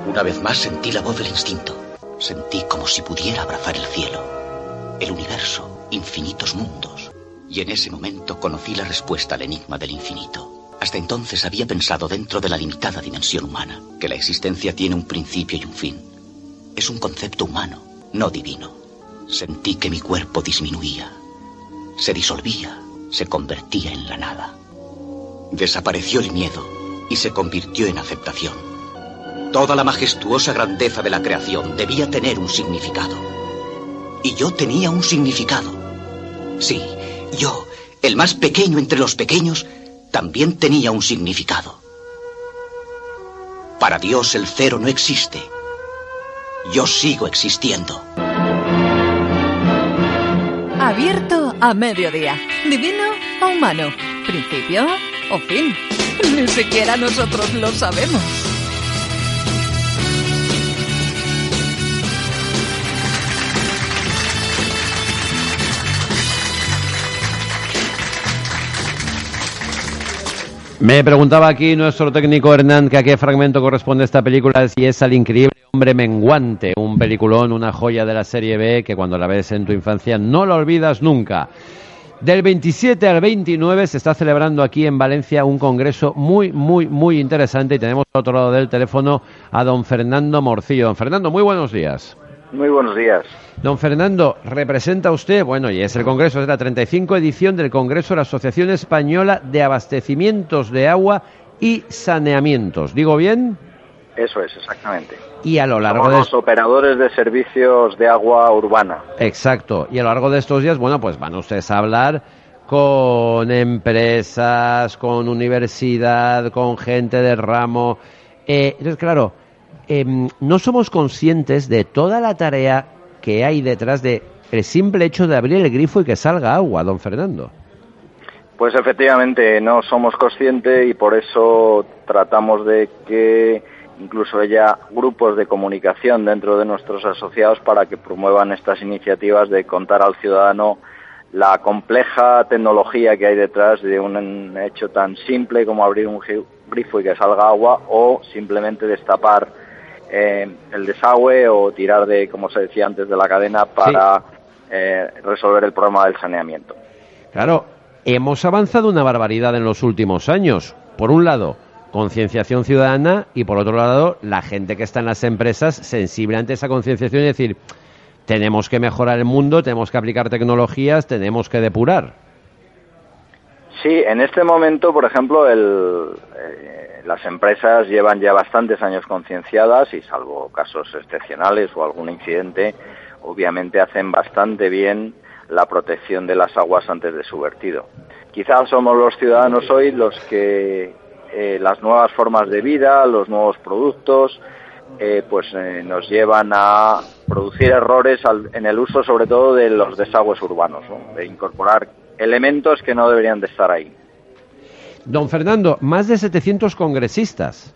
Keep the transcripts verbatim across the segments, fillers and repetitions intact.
Una vez más sentí la voz del instinto. Sentí como si pudiera abrazar el cielo, el universo, infinitos mundos. Y en ese momento conocí la respuesta al enigma del infinito. Hasta entonces había pensado dentro de la limitada dimensión humana, que la existencia tiene un principio y un fin. Es un concepto humano, no divino. Sentí que mi cuerpo disminuía, se disolvía, se convertía en la nada. Desapareció el miedo y se convirtió en aceptación. Toda la majestuosa grandeza de la creación debía tener un significado. Y yo tenía un significado. Sí, yo, el más pequeño entre los pequeños, también tenía un significado. Para Dios el cero no existe. Yo sigo existiendo. Abierto a mediodía. Divino o humano. Principio o fin. Ni siquiera nosotros lo sabemos. Me preguntaba aquí nuestro técnico Hernán que a qué fragmento corresponde esta película, si es al increíble Hombre Menguante, un peliculón, una joya de la serie B que cuando la ves en tu infancia no la olvidas nunca. Del veintisiete al veintinueve se está celebrando aquí en Valencia un congreso muy, muy, muy interesante y tenemos al otro lado del teléfono a don Fernando Morcillo. Don Fernando, muy buenos días. Muy buenos días. Don Fernando, representa usted, bueno, y es el Congreso, es la treinta y cinco edición del Congreso de la Asociación Española de Abastecimientos de Agua y Saneamientos. ¿Digo bien? Eso es, exactamente. Y a lo largo Somos de... los operadores de servicios de agua urbana. Exacto. Y a lo largo de estos días, bueno, pues van ustedes a hablar con empresas, con universidad, con gente del ramo. Eh, entonces, claro, eh, no somos conscientes de toda la tarea que hay detrás de el simple hecho de abrir el grifo y que salga agua, don Fernando. Pues efectivamente no somos conscientes y por eso tratamos de que incluso haya grupos de comunicación dentro de nuestros asociados para que promuevan estas iniciativas de contar al ciudadano la compleja tecnología que hay detrás de un hecho tan simple como abrir un grifo y que salga agua, o simplemente destapar Eh, el desagüe o tirar de, como se decía antes, de la cadena para sí. eh, resolver el problema del saneamiento. Claro, hemos avanzado una barbaridad en los últimos años. Por un lado, concienciación ciudadana y por otro lado, la gente que está en las empresas sensible ante esa concienciación y decir, tenemos que mejorar el mundo, tenemos que aplicar tecnologías, tenemos que depurar. Sí, en este momento, por ejemplo, el... Eh, las empresas llevan ya bastantes años concienciadas y salvo casos excepcionales o algún incidente, obviamente hacen bastante bien la protección de las aguas antes de su vertido. Quizás somos los ciudadanos hoy los que eh, las nuevas formas de vida, los nuevos productos, eh, pues eh, nos llevan a producir errores al, en el uso sobre todo de los desagües urbanos, ¿no? De incorporar elementos que no deberían de estar ahí. Don Fernando, más de setecientos congresistas.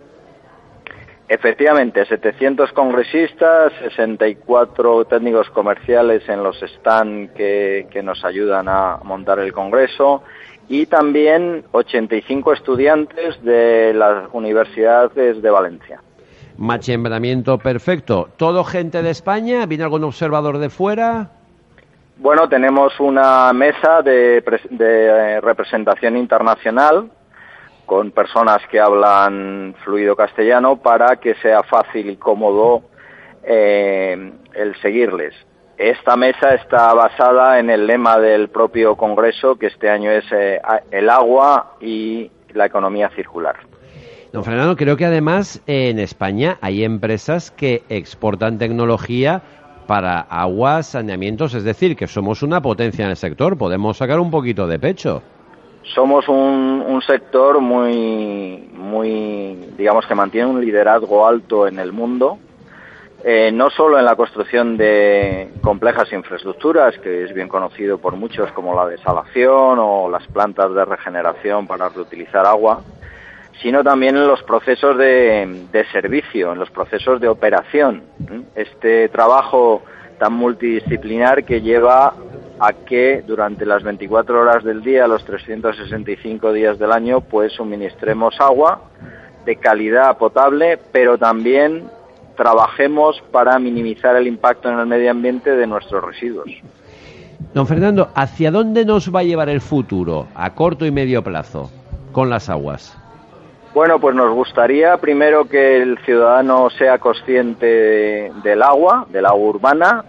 Efectivamente, setecientos congresistas, sesenta y cuatro técnicos comerciales en los stands que, que nos ayudan a montar el congreso y también ochenta y cinco estudiantes de las universidades de Valencia. Machembramiento perfecto. ¿Todo gente de España? ¿Viene algún observador de fuera? Bueno, tenemos una mesa de, de representación internacional con personas que hablan fluido castellano para que sea fácil y cómodo eh, el seguirles. Esta mesa está basada en el lema del propio Congreso, que este año es eh, el agua y la economía circular. Don Fernando, creo que además eh, en España hay empresas que exportan tecnología para aguas, saneamientos, es decir, que somos una potencia en el sector, podemos sacar un poquito de pecho. Somos un, un sector muy, muy, digamos que mantiene un liderazgo alto en el mundo, eh, no solo en la construcción de complejas infraestructuras, que es bien conocido por muchos como la desalación o las plantas de regeneración para reutilizar agua, sino también en los procesos de, de servicio, en los procesos de operación. Este trabajo tan multidisciplinar que lleva a que durante las veinticuatro horas del día, los trescientos sesenta y cinco días del año, pues suministremos agua de calidad potable, pero también trabajemos para minimizar el impacto en el medio ambiente de nuestros residuos. Don Fernando, ¿hacia dónde nos va a llevar el futuro a corto y medio plazo con las aguas? Bueno, pues nos gustaría primero que el ciudadano sea consciente del agua, del agua urbana,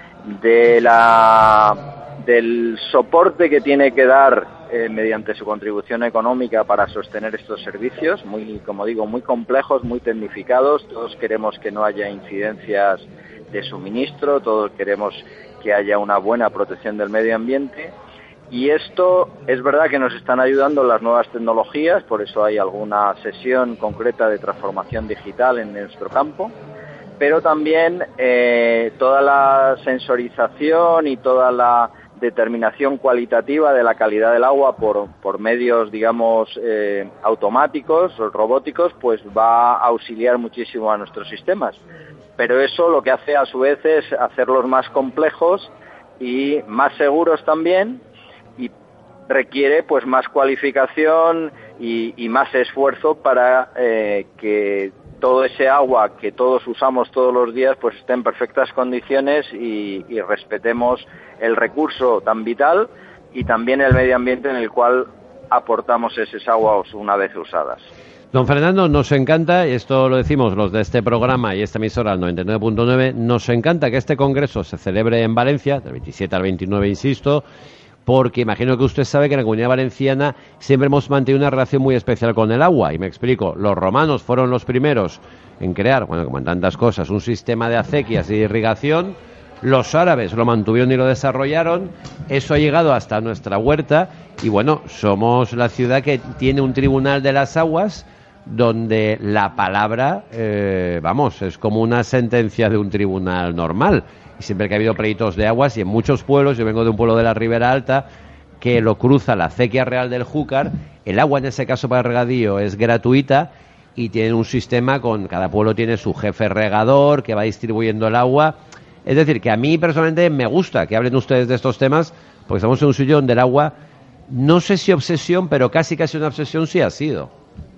de la, del soporte que tiene que dar eh, mediante su contribución económica para sostener estos servicios, muy, como digo, muy complejos, muy tecnificados. Todos queremos que no haya incidencias de suministro, todos queremos que haya una buena protección del medio ambiente. Y esto es verdad que nos están ayudando las nuevas tecnologías, por eso hay alguna sesión concreta de transformación digital en nuestro campo, pero también eh, toda la sensorización y toda la determinación cualitativa de la calidad del agua por, por medios, digamos, eh, automáticos o robóticos, pues va a auxiliar muchísimo a nuestros sistemas. Pero eso lo que hace a su vez es hacerlos más complejos y más seguros también, y requiere pues más cualificación y, y más esfuerzo para eh, que todo ese agua que todos usamos todos los días pues esté en perfectas condiciones y, y respetemos el recurso tan vital y también el medio ambiente en el cual aportamos esas aguas una vez usadas. Don Fernando, nos encanta, y esto lo decimos los de este programa y esta emisora noventa y nueve punto nueve, nos encanta que este congreso se celebre en Valencia, del veintisiete al veintinueve, insisto, porque imagino que usted sabe que en la Comunidad Valenciana siempre hemos mantenido una relación muy especial con el agua, y me explico, los romanos fueron los primeros en crear, bueno, como en tantas cosas, un sistema de acequias y de irrigación, los árabes lo mantuvieron y lo desarrollaron, eso ha llegado hasta nuestra huerta, y bueno, somos la ciudad que tiene un tribunal de las aguas, donde la palabra, eh, vamos, es como una sentencia de un tribunal normal. Y siempre que ha habido pleitos de aguas, y en muchos pueblos, yo vengo de un pueblo de la Ribera Alta, que lo cruza la acequia real del Júcar, el agua en ese caso para el regadío es gratuita, y tienen un sistema con, cada pueblo tiene su jefe regador, que va distribuyendo el agua. Es decir, que a mí personalmente me gusta que hablen ustedes de estos temas, porque estamos en un sitio donde el agua, no sé si obsesión, pero casi casi una obsesión sí ha sido.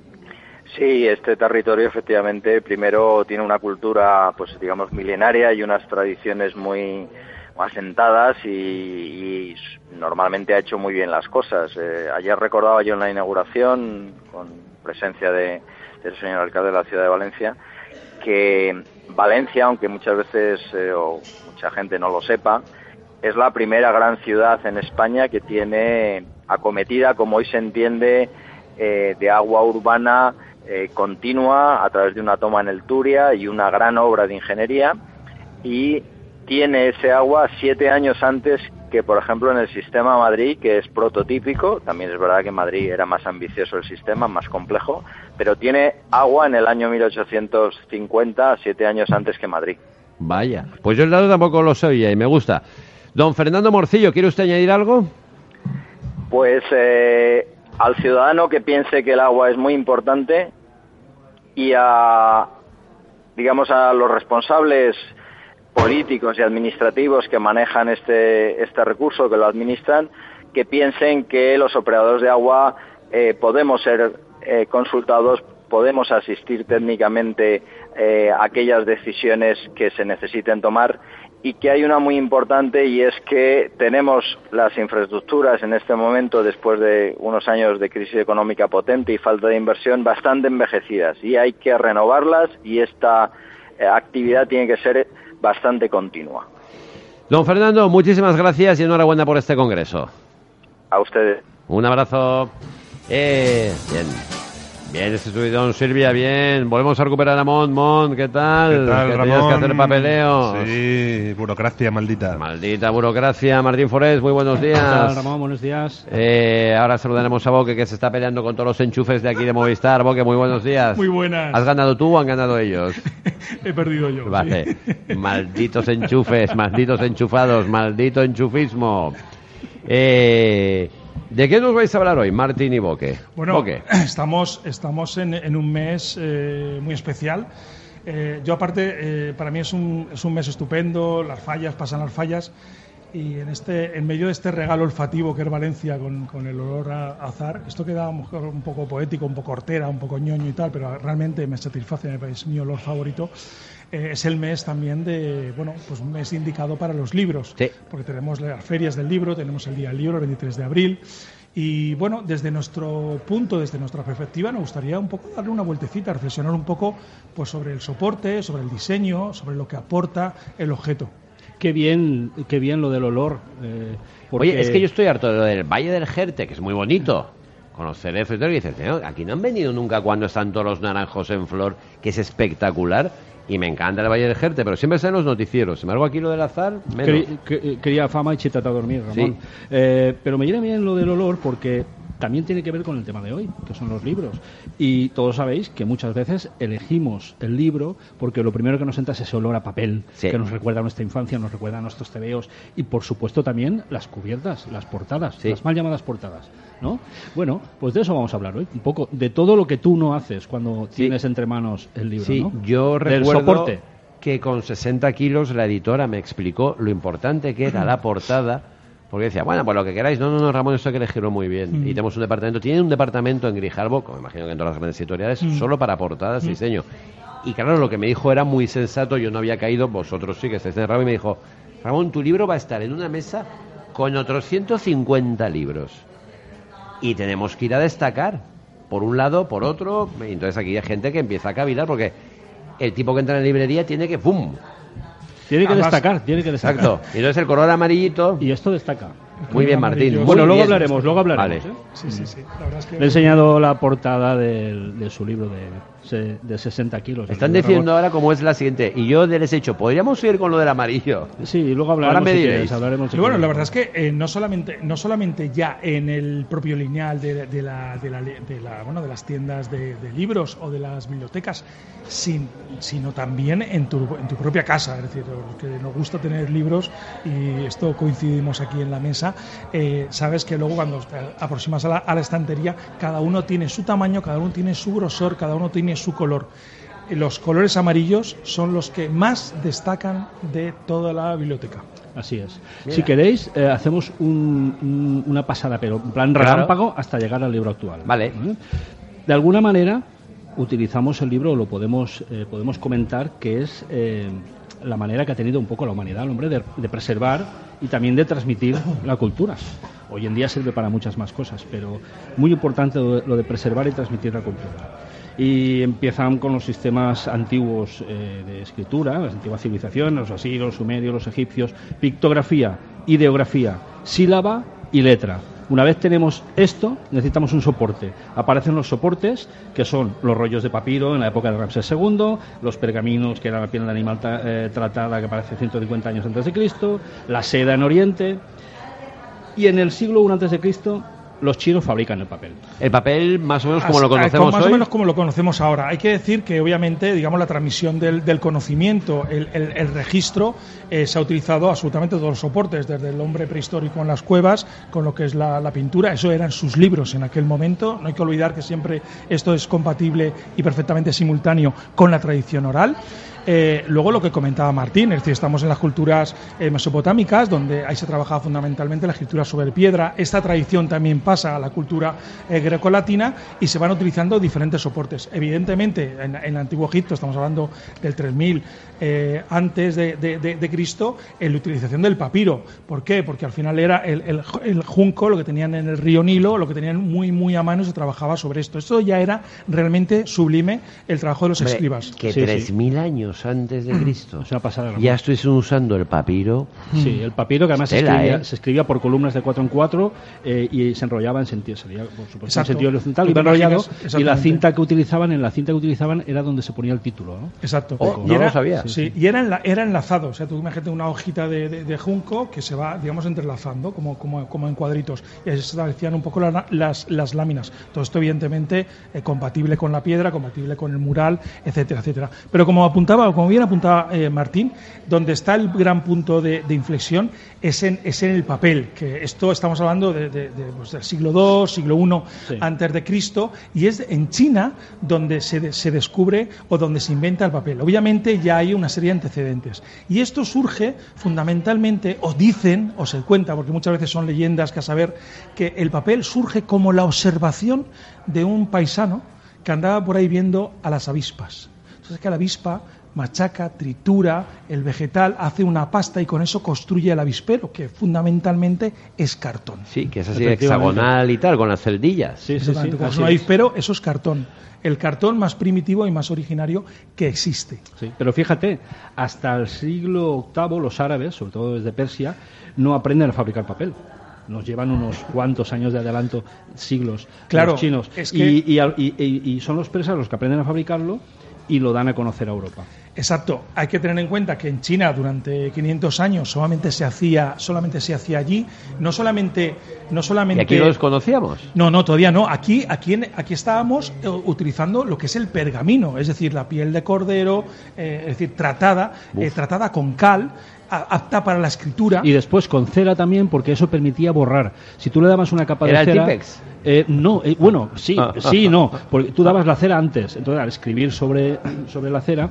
Sí, este territorio efectivamente primero tiene una cultura, pues digamos, milenaria y unas tradiciones muy asentadas y, y normalmente ha hecho muy bien las cosas. Eh, ayer recordaba yo en la inauguración, con presencia de, del señor alcalde de la ciudad de Valencia, que Valencia, aunque muchas veces eh, o mucha gente no lo sepa, es la primera gran ciudad en España que tiene acometida, como hoy se entiende, eh, de agua urbana Eh, continua a través de una toma en el Turia y una gran obra de ingeniería, y tiene ese agua siete años antes que, por ejemplo, en el sistema Madrid, que es prototípico. También es verdad que en Madrid era más ambicioso el sistema, más complejo, pero tiene agua en el año mil ochocientos cincuenta, siete años antes que Madrid. Vaya, pues yo el dato tampoco lo sabía y me gusta. Don Fernando Morcillo, ¿quiere usted añadir algo? Pues eh, al ciudadano que piense que el agua es muy importante, y a, digamos, a los responsables políticos y administrativos que manejan este, este recurso, que lo administran, que piensen que los operadores de agua eh, podemos ser eh, consultados, podemos asistir técnicamente eh, a aquellas decisiones que se necesiten tomar, y que hay una muy importante, y es que tenemos las infraestructuras en este momento, después de unos años de crisis económica potente y falta de inversión, bastante envejecidas, y hay que renovarlas, y esta eh, actividad tiene que ser bastante continua. Don Fernando, muchísimas gracias y enhorabuena por este congreso. A ustedes. Un abrazo. Eh, bien. Bien, ese subidón, Silvia, bien. Volvemos a recuperar a Mont. Mont, ¿qué tal? ¿Qué tal, que Ramón? tenías que hacer papeleo. Sí, burocracia maldita. Maldita burocracia. Martín Forés, muy buenos días. ¿Qué tal, Ramón? Buenos días. Eh, ahora saludaremos a Boque, que se está peleando con todos los enchufes de aquí de Movistar. Boque, muy buenos días. Muy buenas. ¿Has ganado tú o han ganado ellos? He perdido yo. Vale. Sí. Malditos enchufes, malditos enchufados, maldito enchufismo. Eh... ¿De qué nos vais a hablar hoy, Martín y Boque? Bueno, Boque. estamos, estamos en, en un mes eh, muy especial. Eh, yo aparte, eh, para mí es un, es un mes estupendo, las fallas, pasan las fallas, y en este en medio de este regalo olfativo que es Valencia con, con el olor a azar, esto queda a lo mejor un poco poético, un poco hortera, un poco ñoño y tal, pero realmente me satisface, es mi olor favorito. Eh, es el mes también de, bueno, pues un mes indicado para los libros, sí. porque tenemos las ferias del libro, tenemos el Día del Libro, el veintitrés de abril, y bueno, desde nuestro punto, desde nuestra perspectiva, nos gustaría un poco darle una vueltecita, reflexionar un poco pues sobre el soporte, sobre el diseño, sobre lo que aporta el objeto. Qué bien, qué bien lo del olor. Eh, porque... Oye, es que yo estoy harto de lo del Valle del Jerte, que es muy bonito, con los cerezos y todo, y dices, aquí no han venido nunca cuando están todos los naranjos en flor, que es espectacular. Y me encanta el Valle del Jerte, pero siempre salen los noticieros. Sin embargo, aquí lo del azar, menos. Quería, que, quería fama y chítate a dormir, Ramón. Sí. Eh, pero me viene bien lo del olor porque también tiene que ver con el tema de hoy, que son los libros. Y todos sabéis que muchas veces elegimos el libro porque lo primero que nos entra es ese olor a papel, sí. que nos recuerda a nuestra infancia, nos recuerda a nuestros tebeos y, por supuesto, también las cubiertas, las portadas, sí. las mal llamadas portadas, ¿no? Bueno, pues de eso vamos a hablar hoy, un poco de todo lo que tú no haces cuando sí. tienes entre manos el libro, sí. ¿no? Yo Del recuerdo soporte. que con sesenta kilos la editora me explicó lo importante que era la portada. Porque decía, bueno, pues lo que queráis. No, no, no, Ramón, esto hay que elegirlo muy bien. Mm. Y tenemos un departamento, tienen un departamento en Grijalbo, como imagino que en todas las grandes editoriales, mm. solo para portadas y mm. diseño. Y claro, lo que me dijo era muy sensato, yo no había caído, vosotros sí que estáis en el rabo, y me dijo, Ramón, tu libro va a estar en una mesa con otros ciento cincuenta libros. Y tenemos que ir a destacar, por un lado, por otro. Y entonces aquí hay gente que empieza a cavilar, porque el tipo que entra en la librería tiene que, ¡pum!, Tiene que Además, destacar, tiene que destacar. Exacto. Y entonces el color amarillito. Y esto destaca. Muy bien, Martín. Muy bueno, luego bien. hablaremos, luego hablaremos. Vale. ¿eh? Sí, sí, sí. La verdad es que... Le he enseñado la portada de, de su libro de, de sesenta kilos. Están diciendo ahora cómo es la siguiente. Y yo les he dicho, ¿podríamos ir con lo del amarillo? Sí, y luego hablaremos. Ahora me si diréis. quieres, hablaremos si y bueno, quieres. la verdad es que eh, no solamente no solamente ya en el propio lineal de, de, la, de, la, de, la, bueno, de las tiendas de, de libros o de las bibliotecas, sin, sino también en tu, en tu propia casa. Es decir, los que nos gusta tener libros, y esto coincidimos aquí en la mesa, eh, sabes que luego cuando te aproximas a la, a la estantería, cada uno tiene su tamaño, cada uno tiene su grosor, cada uno tiene su color. Los colores amarillos son los que más destacan de toda la biblioteca. Así es. Mira. Si queréis, eh, hacemos un, un, una pasada, pero en plan Claro. relámpago hasta llegar al libro actual. Vale. ¿Eh? De alguna manera utilizamos el libro, o lo podemos, eh, podemos comentar, que es eh, la manera que ha tenido un poco la humanidad, el hombre, de, de preservar y también de transmitir la cultura. Hoy en día sirve para muchas más cosas, pero muy importante lo, lo de preservar y transmitir la cultura. Y empiezan con los sistemas antiguos eh, de escritura, las antiguas civilizaciones, los asirios, los sumerios, los egipcios, pictografía, ideografía, sílaba y letra. Una vez tenemos esto, necesitamos un soporte. Aparecen los soportes, que son los rollos de papiro en la época de Ramsés segundo, los pergaminos, que era la piel de animal ta- eh, tratada, que aparece ciento cincuenta años antes de Cristo, la seda en Oriente, y en el siglo primero antes de Cristo los chinos fabrican el papel. El papel más o menos como As- lo conocemos Más hoy. o menos como lo conocemos ahora. Hay que decir que, obviamente, digamos, la transmisión del, del conocimiento, el, el, el registro, eh, se ha utilizado absolutamente todos los soportes, desde el hombre prehistórico en las cuevas, con lo que es la, la pintura. Eso eran sus libros en aquel momento. No hay que olvidar que siempre esto es compatible y perfectamente simultáneo con la tradición oral. Eh, luego lo que comentaba Martín, es decir, estamos en las culturas eh, mesopotámicas, donde ahí se trabajaba fundamentalmente la escritura sobre piedra. Esta tradición también pasa a la cultura eh, grecolatina y se van utilizando diferentes soportes. Evidentemente, en, en el Antiguo Egipto, estamos hablando del tres mil eh, antes de, de, de, de Cristo, en la utilización del papiro. ¿Por qué? Porque al final era el, el, el junco, lo que tenían en el río Nilo, lo que tenían muy, muy a mano, y se trabajaba sobre esto. Esto ya era realmente sublime, el trabajo de los Hombre, escribas. que Sí, tres mil sí. años antes de Cristo Es una pasada, Ramón. ya estuviesen usando el papiro. Sí, el papiro, que además se Tela, escribía, ¿eh? se escribía por columnas de cuatro en cuatro eh, y se enrollaba en sentido, sería, por supuesto, en Exacto. sentido horizontal, Tú iba te enrollado, imaginas, y la exactamente. cinta que utilizaban, en la cinta que utilizaban era donde se ponía el título, ¿no? Exacto. Oh, y no era, lo sabía. Sí, Sí, y era, enla- era enlazado. O sea, tú imagínate una hojita de, de, de junco que se va, digamos, entrelazando como, como, como en cuadritos. Y ahí se establecían un poco la- las, las láminas. Todo esto, evidentemente, eh, compatible con la piedra, compatible con el mural, etcétera, etcétera. Pero como apuntaba apuntaba, como bien apuntaba eh, Martín, donde está el gran punto de, de inflexión es en, es en el papel, que esto estamos hablando de, de, de, pues, del siglo dos, siglo uno sí. antes de Cristo, y es en China donde se, de, se descubre o donde se inventa el papel. Obviamente ya hay una serie de antecedentes. Y esto surge fundamentalmente, o dicen, o se cuenta, porque muchas veces son leyendas que a saber, que el papel surge como la observación de un paisano que andaba por ahí viendo a las avispas. Entonces que la avispa machaca, tritura el vegetal, hace una pasta y con eso construye el avispero, que fundamentalmente es cartón. Sí, que es así hexagonal y tal, con las celdillas. Sí, sí, sí. Como es un avispero, eso es cartón. El cartón más primitivo y más originario que existe. Sí, pero fíjate, hasta el siglo octavo los árabes, sobre todo desde Persia, no aprenden a fabricar papel. Nos llevan unos cuantos años de adelanto, siglos, claro, los chinos. Es que... y, y, y, y son los persas los que aprenden a fabricarlo y lo dan a conocer a Europa. Exacto. Hay que tener en cuenta que en China durante quinientos años solamente se hacía solamente se hacía allí, no solamente no solamente ¿Y aquí los conocíamos? No, no, todavía no. Aquí aquí aquí estábamos eh, utilizando lo que es el pergamino, es decir, la piel de cordero, eh, es decir, tratada eh, tratada con cal, apta para la escritura. Y después con cera también, porque eso permitía borrar. Si tú le dabas una capa de ¿Era cera... el Típex? Eh, no, eh, bueno, sí, sí, no, porque tú dabas la cera antes, entonces al escribir sobre, sobre la cera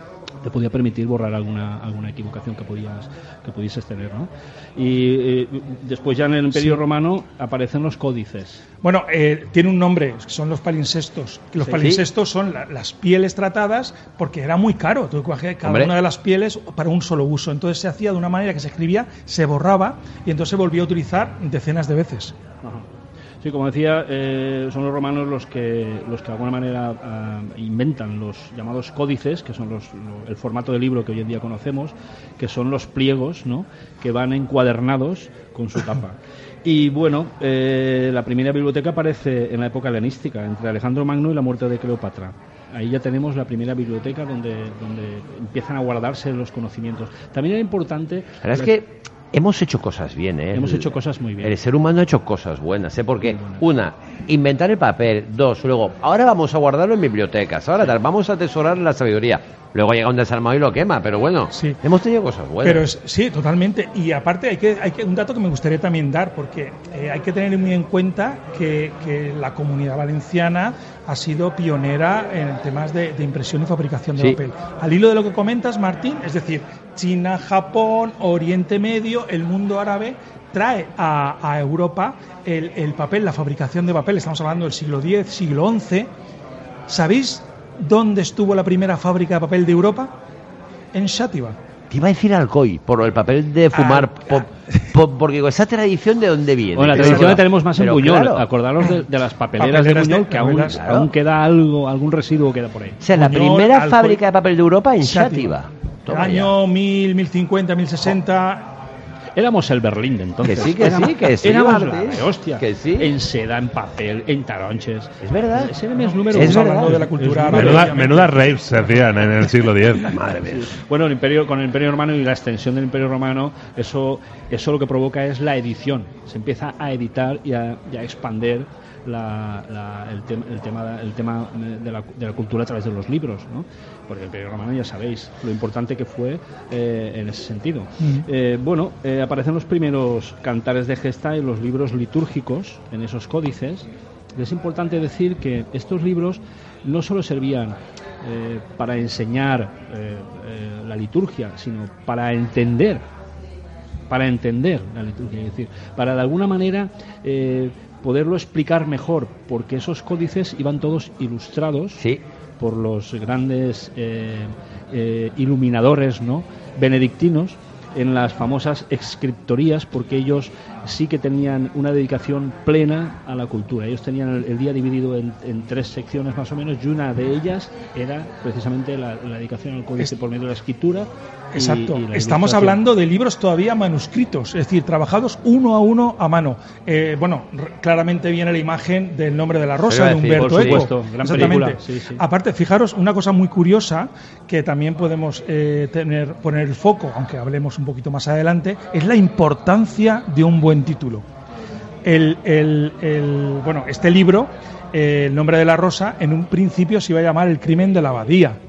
te podía permitir borrar alguna alguna equivocación que podías que pudieses tener, ¿no? Y eh, después ya en el Imperio sí. Romano aparecen los códices. Bueno, eh, tiene un nombre, son los palincestos. Los sí, palincestos sí. son la, las pieles tratadas, porque era muy caro. Tuve que coger cada Hombre. una de las pieles para un solo uso. Entonces se hacía de una manera que se escribía, se borraba y entonces se volvía a utilizar decenas de veces. Ajá. Sí, como decía, eh, son los romanos los que los que de alguna manera uh, inventan los llamados códices, que son los, lo, el formato de libro que hoy en día conocemos, que son los pliegos, ¿no?, que van encuadernados con su tapa. Y bueno, eh, la primera biblioteca aparece en la época helenística, entre Alejandro Magno y la muerte de Cleopatra. Ahí ya tenemos la primera biblioteca donde, donde empiezan a guardarse los conocimientos. También era importante... La verdad es que hemos hecho cosas bien, ¿eh? Hemos hecho cosas muy bien. El ser humano ha hecho cosas buenas, ¿eh? Porque, una, inventar el papel. Dos, luego, ahora vamos a guardarlo en bibliotecas. Ahora tal, vamos a atesorar la sabiduría. Luego llega un desarmado y lo quema, pero bueno, sí. hemos tenido cosas buenas. Pero es, sí, totalmente. Y aparte hay que, hay que un dato que me gustaría también dar, porque eh, hay que tener muy en cuenta que, que la Comunidad Valenciana ha sido pionera en temas de, de impresión y fabricación de sí. papel. Al hilo de lo que comentas, Martín, es decir, China, Japón, Oriente Medio, el mundo árabe trae a, a Europa el, el papel, la fabricación de papel. Estamos hablando del siglo diez, siglo once. ¿Sabéis dónde estuvo la primera fábrica de papel de Europa? En Xàtiva. Te iba a decir Alcoy, por el papel de fumar, ah, por, por, porque esa tradición, ¿de dónde viene? Bueno, la tradición la tenemos más en Pero Buñol, claro. Acordaros de, de las papeleras, papeleras de Buñol, de, que aún, claro. aún queda algo, algún residuo queda por ahí. O sea, la Buñol, primera Alcoy, fábrica de papel de Europa en Xàtiva. Año mil, mil cincuenta, mil sesenta... Éramos el Berlín de entonces. Que sí, que éramos, sí, que sí. Éramos la de hostia. Que sí. En seda, en papel, en taronches. Es verdad. Ese era el número es hablando de la cultura. Menuda, menudas raves se hacían en el siglo diez. Madre mía. Bueno, el imperio, con el Imperio Romano y la extensión del Imperio Romano, eso, eso lo que provoca es la edición. Se empieza a editar y a, y a expandir la, la, el, te, el tema, el tema de, la, de la cultura a través de los libros, ¿no? Porque el Imperio Romano ya sabéis lo importante que fue eh, en ese sentido. Mm. Eh, bueno, eh, aparecen los primeros cantares de gesta y los libros litúrgicos en esos códices. Es importante decir que estos libros no solo servían eh, para enseñar eh, eh, la liturgia, sino para entender, para entender la liturgia, es decir, para de alguna manera eh, poderlo explicar mejor, porque esos códices iban todos ilustrados. Sí. Por los grandes eh, eh, iluminadores, ¿no?, benedictinos, en las famosas escriptorías, porque ellos sí que tenían una dedicación plena a la cultura. Ellos tenían el, el día dividido en, en tres secciones más o menos, y una de ellas era precisamente la, la dedicación al códice por medio de la escritura. Exacto. Y, y Estamos hablando de libros todavía manuscritos, es decir, trabajados uno a uno a mano. Eh, bueno, claramente viene la imagen del Nombre de la Rosa de Humberto decir, Eco. Supuesto, gran película. Sí, sí. Aparte, fijaros una cosa muy curiosa que también podemos eh, tener poner el foco, aunque hablemos un poquito más adelante, es la importancia de un buen título. El, el, el, bueno, este libro, eh, El Nombre de la Rosa, en un principio se iba a llamar El Crimen de la Abadía.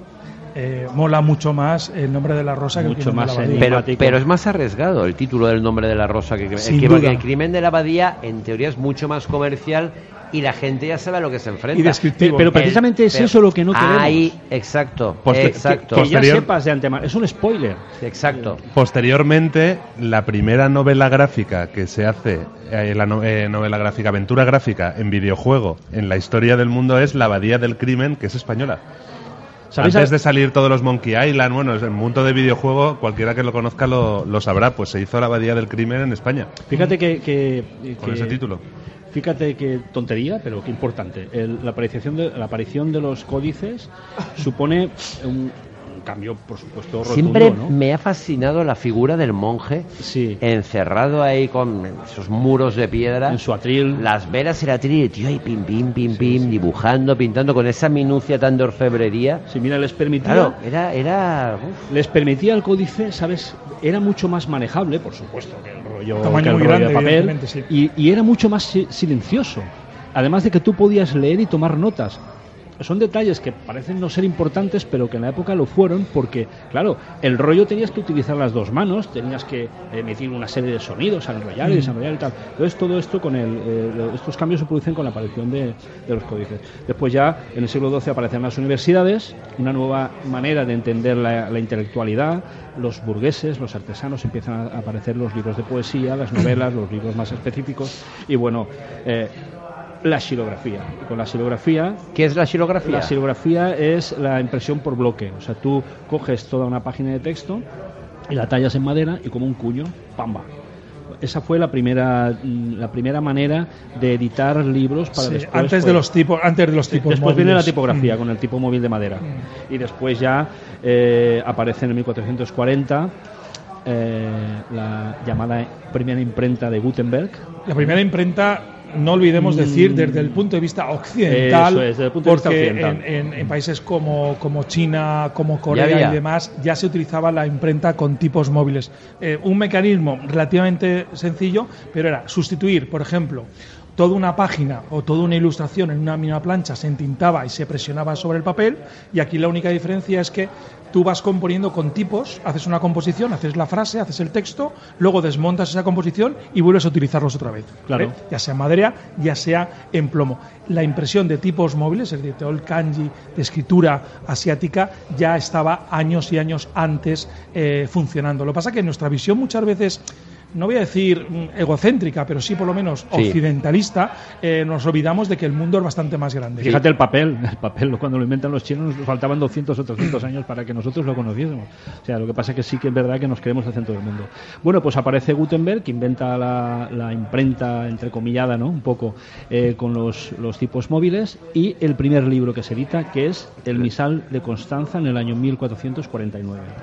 eh, mola mucho más El nombre de la rosa mucho que El crimen más de la abadía. Pero, pero es más arriesgado el título del nombre de la rosa que, Sin que duda. porque El crimen de la abadía en teoría es mucho más comercial y la gente ya sabe a lo que se enfrenta. Y descriptivo. Pero precisamente es eso lo que no queremos. Ahí, exacto, Poster- exacto. Que ya Posterior- sepas de antemano. Es un spoiler. Exacto. Posteriormente, la primera novela gráfica que se hace, eh, la no- eh, novela gráfica, aventura gráfica en videojuego en la historia del mundo es La abadía del crimen, que es española. ¿Sabéis Antes a- de salir todos los Monkey Island, bueno, es el mundo de videojuego, cualquiera que lo conozca lo, lo sabrá, pues se hizo La abadía del crimen en España, Fíjate que, que, con que- ese título. Fíjate qué tontería, pero qué importante. El- la, aparición de, la aparición de los códices supone un, un cambio, por supuesto, rotundo, Siempre ¿no? me ha fascinado la figura del monje Sí. encerrado ahí con esos muros de piedra. En su atril. Las velas y el atril, y el tío ahí pim, pim, pim, pim, dibujando, pintando con esa minucia tan de orfebrería. Si mira, les permitía... Claro, era... era uf. Les permitía el códice, ¿sabes? Era mucho más manejable, por supuesto, que el rollo, Tamaño que el muy rollo grande, de papel. evidentemente, sí. Y, y era mucho más si- silencioso. Además de que tú podías leer y tomar notas. Son detalles que parecen no ser importantes, pero que en la época lo fueron porque, claro, el rollo tenías que utilizar las dos manos, tenías que emitir una serie de sonidos, al enrollar y desenrollar y tal. Entonces todo esto, con el, eh, estos cambios se producen con la aparición de, de los códices. Después ya, en el siglo doce, aparecen las universidades, una nueva manera de entender la, la intelectualidad, los burgueses, los artesanos, empiezan a aparecer los libros de poesía, las novelas, los libros más específicos y, bueno... Eh, la xilografía. Y con la xilografía... ¿Qué es la xilografía? La xilografía es la impresión por bloque. O sea, tú coges toda una página de texto y la tallas en madera y como un cuño, ¡pamba! Esa fue la primera la primera manera de editar libros para Sí, después... antes, pues, de los tipos, antes de los tipos Después viene la móviles. tipografía Mm. con el tipo móvil de madera. Y después ya eh, aparece en mil cuatrocientos cuarenta eh, la llamada primera imprenta de Gutenberg. La primera imprenta, no olvidemos decir, desde el punto de vista occidental, Eso es, desde el punto de vista porque occidental. En, en- en países como, como China, como Corea Ya había. y demás, ya se utilizaba la imprenta con tipos móviles. Eh, un mecanismo relativamente sencillo, pero era sustituir, por ejemplo, toda una página o toda una ilustración en una misma plancha, se entintaba y se presionaba sobre el papel, y aquí la única diferencia es que tú vas componiendo con tipos, haces una composición, haces la frase, haces el texto, luego desmontas esa composición y vuelves a utilizarlos otra vez. Claro. ¿vale? Ya sea en madera, ya sea en plomo. La impresión de tipos móviles, es decir, todo el kanji de escritura asiática, ya estaba años y años antes eh, funcionando. Lo que pasa es que nuestra visión muchas veces, no voy a decir mm, egocéntrica, pero sí por lo menos Sí. occidentalista, eh, nos olvidamos de que el mundo es bastante más grande. Fíjate el papel, el papel cuando lo inventan los chinos nos faltaban doscientos o trescientos años para que nosotros lo conociésemos. O sea, lo que pasa es que sí que es verdad que nos creemos el centro del mundo. Bueno, pues aparece Gutenberg, que inventa la, la imprenta entrecomillada, ¿no? Un poco eh, con los, los tipos móviles, y el primer libro que se edita, que es El Misal de Constanza, en el año mil cuatrocientos cuarenta y nueve.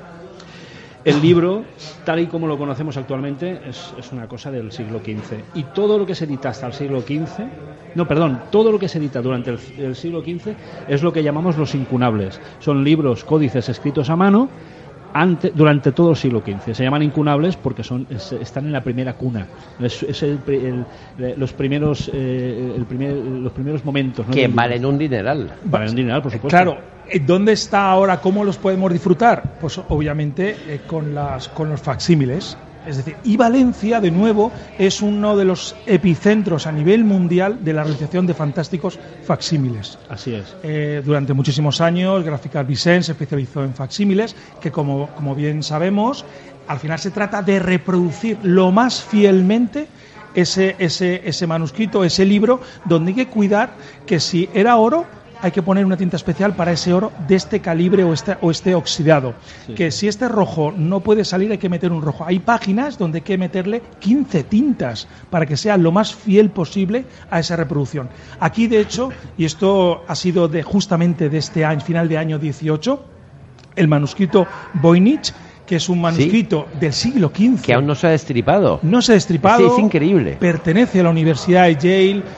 El libro, tal y como lo conocemos actualmente, es, es una cosa del siglo quince. Y todo lo que se edita hasta el siglo quince, no, perdón, todo lo que se edita durante el, el siglo quince es lo que llamamos los incunables. Son libros, códices escritos a mano ante, durante todo el siglo quince. Se llaman incunables porque son, es, están en la primera cuna. Es, es el, el, los, primeros, eh, el primer, los primeros momentos, ¿no? Que del libro. valen un dineral. Valen un dineral, por supuesto. Claro, eh, ¿dónde está ahora? ¿Cómo los podemos disfrutar? Pues obviamente eh, con, las, con los facsímiles. Es decir, y Valencia, de nuevo, es uno de los epicentros a nivel mundial de la realización de fantásticos facsímiles. Así es. Eh, durante muchísimos años, Graphical Vicens se especializó en facsímiles, que como, como bien sabemos, al final se trata de reproducir lo más fielmente ese, ese, ese manuscrito, ese libro, donde hay que cuidar que si era oro, hay que poner una tinta especial para ese oro de este calibre o este, o este oxidado. Sí. Que si este rojo no puede salir, hay que meter un rojo. Hay páginas donde hay que meterle quince tintas para que sea lo más fiel posible a esa reproducción. Aquí, de hecho, y esto ha sido de justamente de este año, final de año dieciocho, el manuscrito Voynich, que es un manuscrito sí. del siglo quince. Que aún no se ha destripado. No se ha destripado. Sí, es increíble. Pertenece a la Universidad de Yale.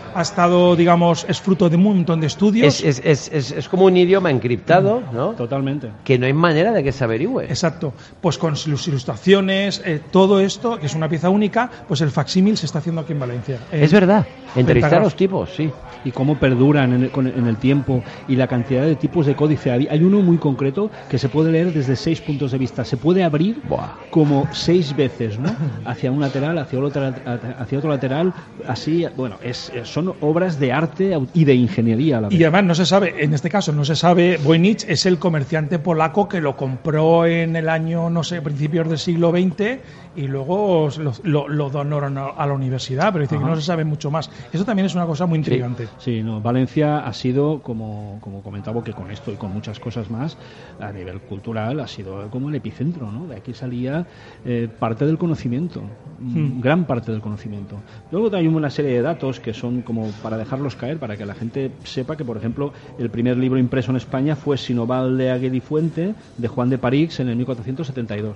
ha estado, digamos, es fruto de un montón de estudios. Es, es, es, es, es como un idioma encriptado, ¿no? Totalmente. Que no hay manera de que se averigüe. Exacto. Pues con sus ilustraciones, eh, todo esto, que es una pieza única, pues el facsímil se está haciendo aquí en Valencia. Es verdad. Entrevistar a Pentagraph. los tipos, sí. Y cómo perduran en el, con- en el tiempo y la cantidad de tipos de códice. Hay, hay uno muy concreto que se puede leer desde seis puntos de vista. Se puede abrir Buah. como seis veces, ¿no? Hacia un lateral, hacia otro, hacia otro lateral, así. Bueno, es, es- son obras de arte y de ingeniería a la vez. Y además no se sabe, en este caso no se sabe, Voynich es el comerciante polaco que lo compró en el año, no sé, principios del siglo veinte y luego lo, lo, lo donaron a, a la universidad, pero dice que no se sabe mucho más. Eso también es una cosa muy intrigante. Sí, no, Valencia ha sido, como, como comentaba, que con esto y con muchas cosas más, a nivel cultural, ha sido como el epicentro, ¿no? De aquí salía eh, parte del conocimiento, Hmm. gran parte del conocimiento. Luego hay una serie de datos que son como para dejarlos caer, para que la gente sepa que, por ejemplo, el primer libro impreso en España fue Sinoval de Aguedifuente, de Juan de París, en el mil cuatrocientos setenta y dos.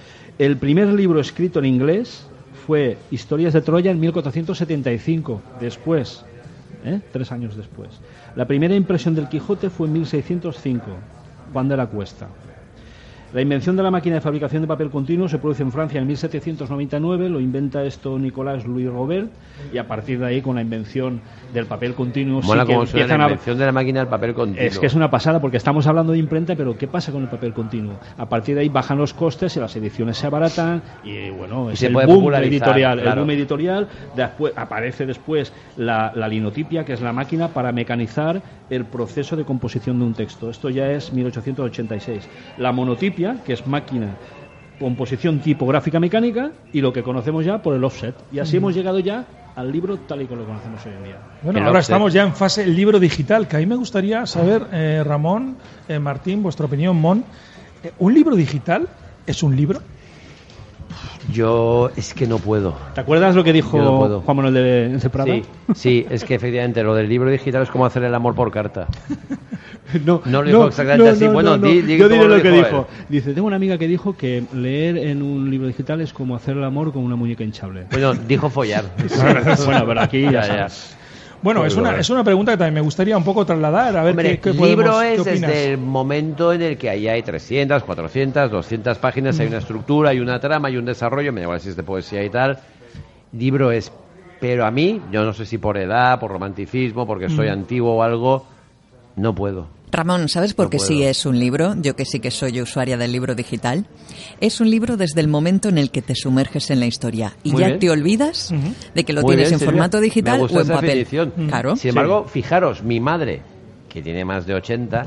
El primer libro escrito en inglés fue Historias de Troya en mil cuatrocientos setenta y cinco, después, ¿eh? tres años después. La primera impresión del Quijote fue en mil seiscientos cinco, Juan de la Cuesta. La invención de la máquina de fabricación de papel continuo se produce en Francia en mil setecientos noventa y nueve, lo inventa esto Nicolas Louis Robert, y a partir de ahí, con la invención del papel continuo, Mola sí que como suena la empiezan a... invención de la máquina del papel continuo. Es que es una pasada, porque estamos hablando de imprenta, pero ¿qué pasa con el papel continuo? A partir de ahí bajan los costes y las ediciones se abaratan y, bueno, Y es se el puede boom popularizar, editorial. claro. El boom editorial. Después, aparece después la, la linotipia, que es la máquina para mecanizar el proceso de composición de un texto. Esto ya es mil ochocientos ochenta y seis. La monotipia, que es máquina composición tipográfica mecánica, y lo que conocemos ya por el offset. Y así hemos llegado ya al libro tal y como lo conocemos hoy en día. Bueno, El ahora offset. estamos ya en fase el libro digital, que a mí me gustaría saber, eh, Ramón, eh, Martín, vuestra opinión, Mon. Eh, ¿Un libro digital es un libro? Yo es que no puedo. ¿Te acuerdas lo que dijo Yo no puedo. Juan Manuel de, de Prada? Sí, sí, es que efectivamente lo del libro digital es como hacer el amor por carta. No, No lo dijo exactamente así. Bueno, di- di yo cómo diré lo lo que dijo dijo. Dice, tengo una amiga que dijo que leer en un libro digital es como hacer el amor con una muñeca hinchable. Bueno, dijo follar. Bueno, pero aquí ya, Ya, sabes. Bueno, Pues es una, lo- es una pregunta que también me gustaría un poco trasladar, a ver Hombre, qué, qué libro podemos- es qué opinas. desde el momento en el que ahí hay trescientas, cuatrocientas, doscientas páginas, hay una estructura, hay una trama, hay un desarrollo, me da igual si es de poesía y tal. Libro es, pero a mí, yo no sé si por edad, por romanticismo, porque soy antiguo o algo, no puedo. Ramón, ¿sabes por No qué puedo. sí es un libro? Yo que sí que soy usuaria del libro digital. Es un libro desde el momento en el que te sumerges en la historia y Muy ya bien. te olvidas de que lo Muy tienes bien, en Silvia. formato digital Me gusta o en esa papel. definición. Claro. Sin embargo, fijaros, mi madre, que tiene más de ochenta,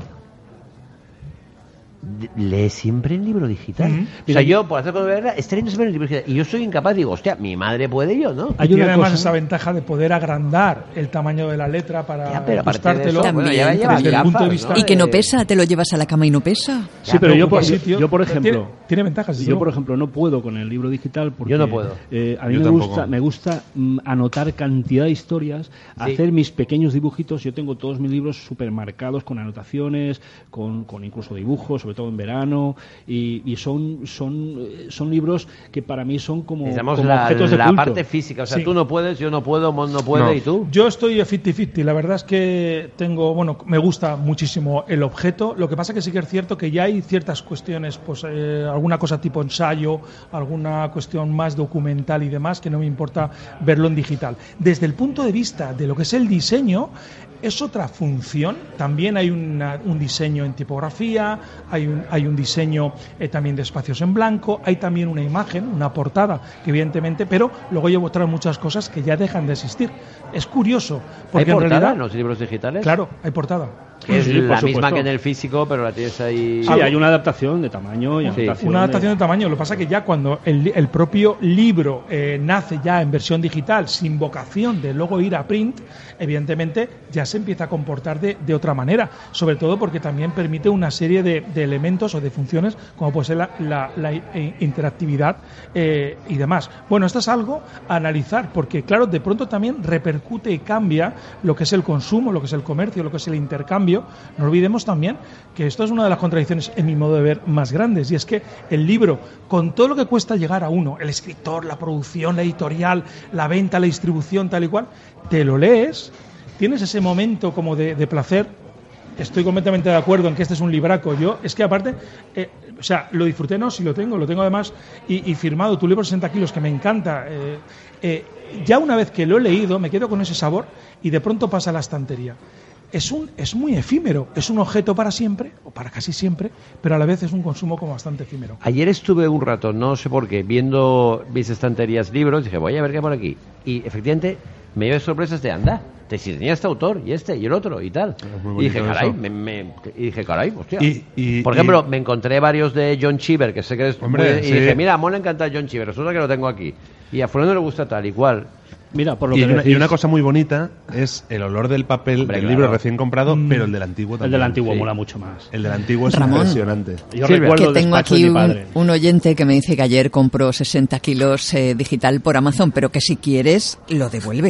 d- lee siempre en libro digital. O sea, yo, por hacer con verla, estreno siempre en libro digital. Y yo soy incapaz, digo, hostia, mi madre puede, yo, ¿no? Hay Tiene una además cosa- esa ventaja de poder agrandar el tamaño de la letra para Ya, pero aparte de ajustártelo. eso, bueno, También, ya lleva desde el punto de gafas, vista ¿no? Y que no Eh, pesa, te lo llevas a la cama y no pesa. Sí, pero yo por, ocupa yo, sitio. yo, por Tiene- ejemplo, tiene ventajas, desde yo por luego. ejemplo no puedo con el libro digital porque Yo no puedo. eh, a mí Yo me tampoco. gusta me gusta mm, anotar cantidad de historias, hacer mis pequeños dibujitos. Yo tengo todos mis libros supermarcados con anotaciones, con, con incluso dibujos, sobre todo en verano, y, y son son eh, son libros que para mí son como, Necesitamos como la, objetos de la culto. parte física. O sea, Sí. tú no puedes, yo no puedo, Mon no puede, No. ¿y tú? Yo estoy cincuenta cincuenta, la verdad es que tengo, bueno, me gusta muchísimo el objeto, lo que pasa que sí que es cierto que ya hay ciertas cuestiones, pues eh, alguna cosa tipo ensayo, alguna cuestión más documental y demás, que no me importa verlo en digital. Desde el punto de vista de lo que es el diseño, es otra función, también hay una- un diseño en tipografía, hay un, hay un diseño eh, también de espacios en blanco, hay también una imagen, una portada, que evidentemente, pero luego llevo otras muchas cosas que ya dejan de existir. Es curioso, ¿Hay porque en portada realidad, en los libros digitales? claro, hay portada. Que es Sí, por la supuesto. misma que en el físico, pero la tienes ahí... Sí, hay una adaptación de tamaño y Sí. adaptación Una adaptación de- de tamaño. Lo que pasa es que ya cuando el, el propio libro eh, nace ya en versión digital, sin vocación de luego ir a print, evidentemente ya se empieza a comportar de, de otra manera. Sobre todo porque también permite una serie de, de elementos o de funciones, como puede ser la, la- la i- interactividad eh, y demás. Bueno, esto es algo a analizar, porque claro, de pronto también repercute y cambia lo que es el consumo, lo que es el comercio, lo que es el intercambio. cambio, no olvidemos también que esto es una de las contradicciones, en mi modo de ver, más grandes, y es que el libro, con todo lo que cuesta llegar a uno, el escritor, la producción, la editorial, la venta, la distribución, tal y cual, te lo lees, tienes ese momento como de, de placer. Estoy completamente de acuerdo en que este es un libraco. Yo, es que aparte, eh, o sea, lo disfruté, no, si lo tengo, lo tengo además y, y firmado, tu libro sesenta kilos, que me encanta. Eh, eh, ya una vez que lo he leído, me quedo con ese sabor y de pronto pasa a la estantería. Es, un, es muy efímero, es un objeto para siempre, o para casi siempre, pero a la vez es un consumo como bastante efímero. Ayer estuve un rato, no sé por qué, viendo mis estanterías, libros, dije, voy a ver qué hay por aquí. Y efectivamente me dio sorpresas de, anda, te si tenía este autor, y este, y el otro, y tal. Y dije, caray, me, me, y dije, caray, hostia. Y, y, por ejemplo, y... me encontré varios de John Cheever, que sé que es... Hombre, muy, sí. Y dije, mira, a Mon le encanta John Cheever, resulta que lo tengo aquí. Y a fulano le gusta tal y cual. Mira, por lo y, que una, decís... y una cosa muy bonita es el olor del papel. Hombre, del claro. libro recién comprado, mm. pero el del antiguo también. El del antiguo sí. mola mucho más. El del antiguo es Ramón, impresionante. Yo Silvia, recuerdo que tengo aquí un, un, un oyente que me dice que ayer compró sesenta kilos eh, digital por Amazon, pero que si quieres lo devuelve.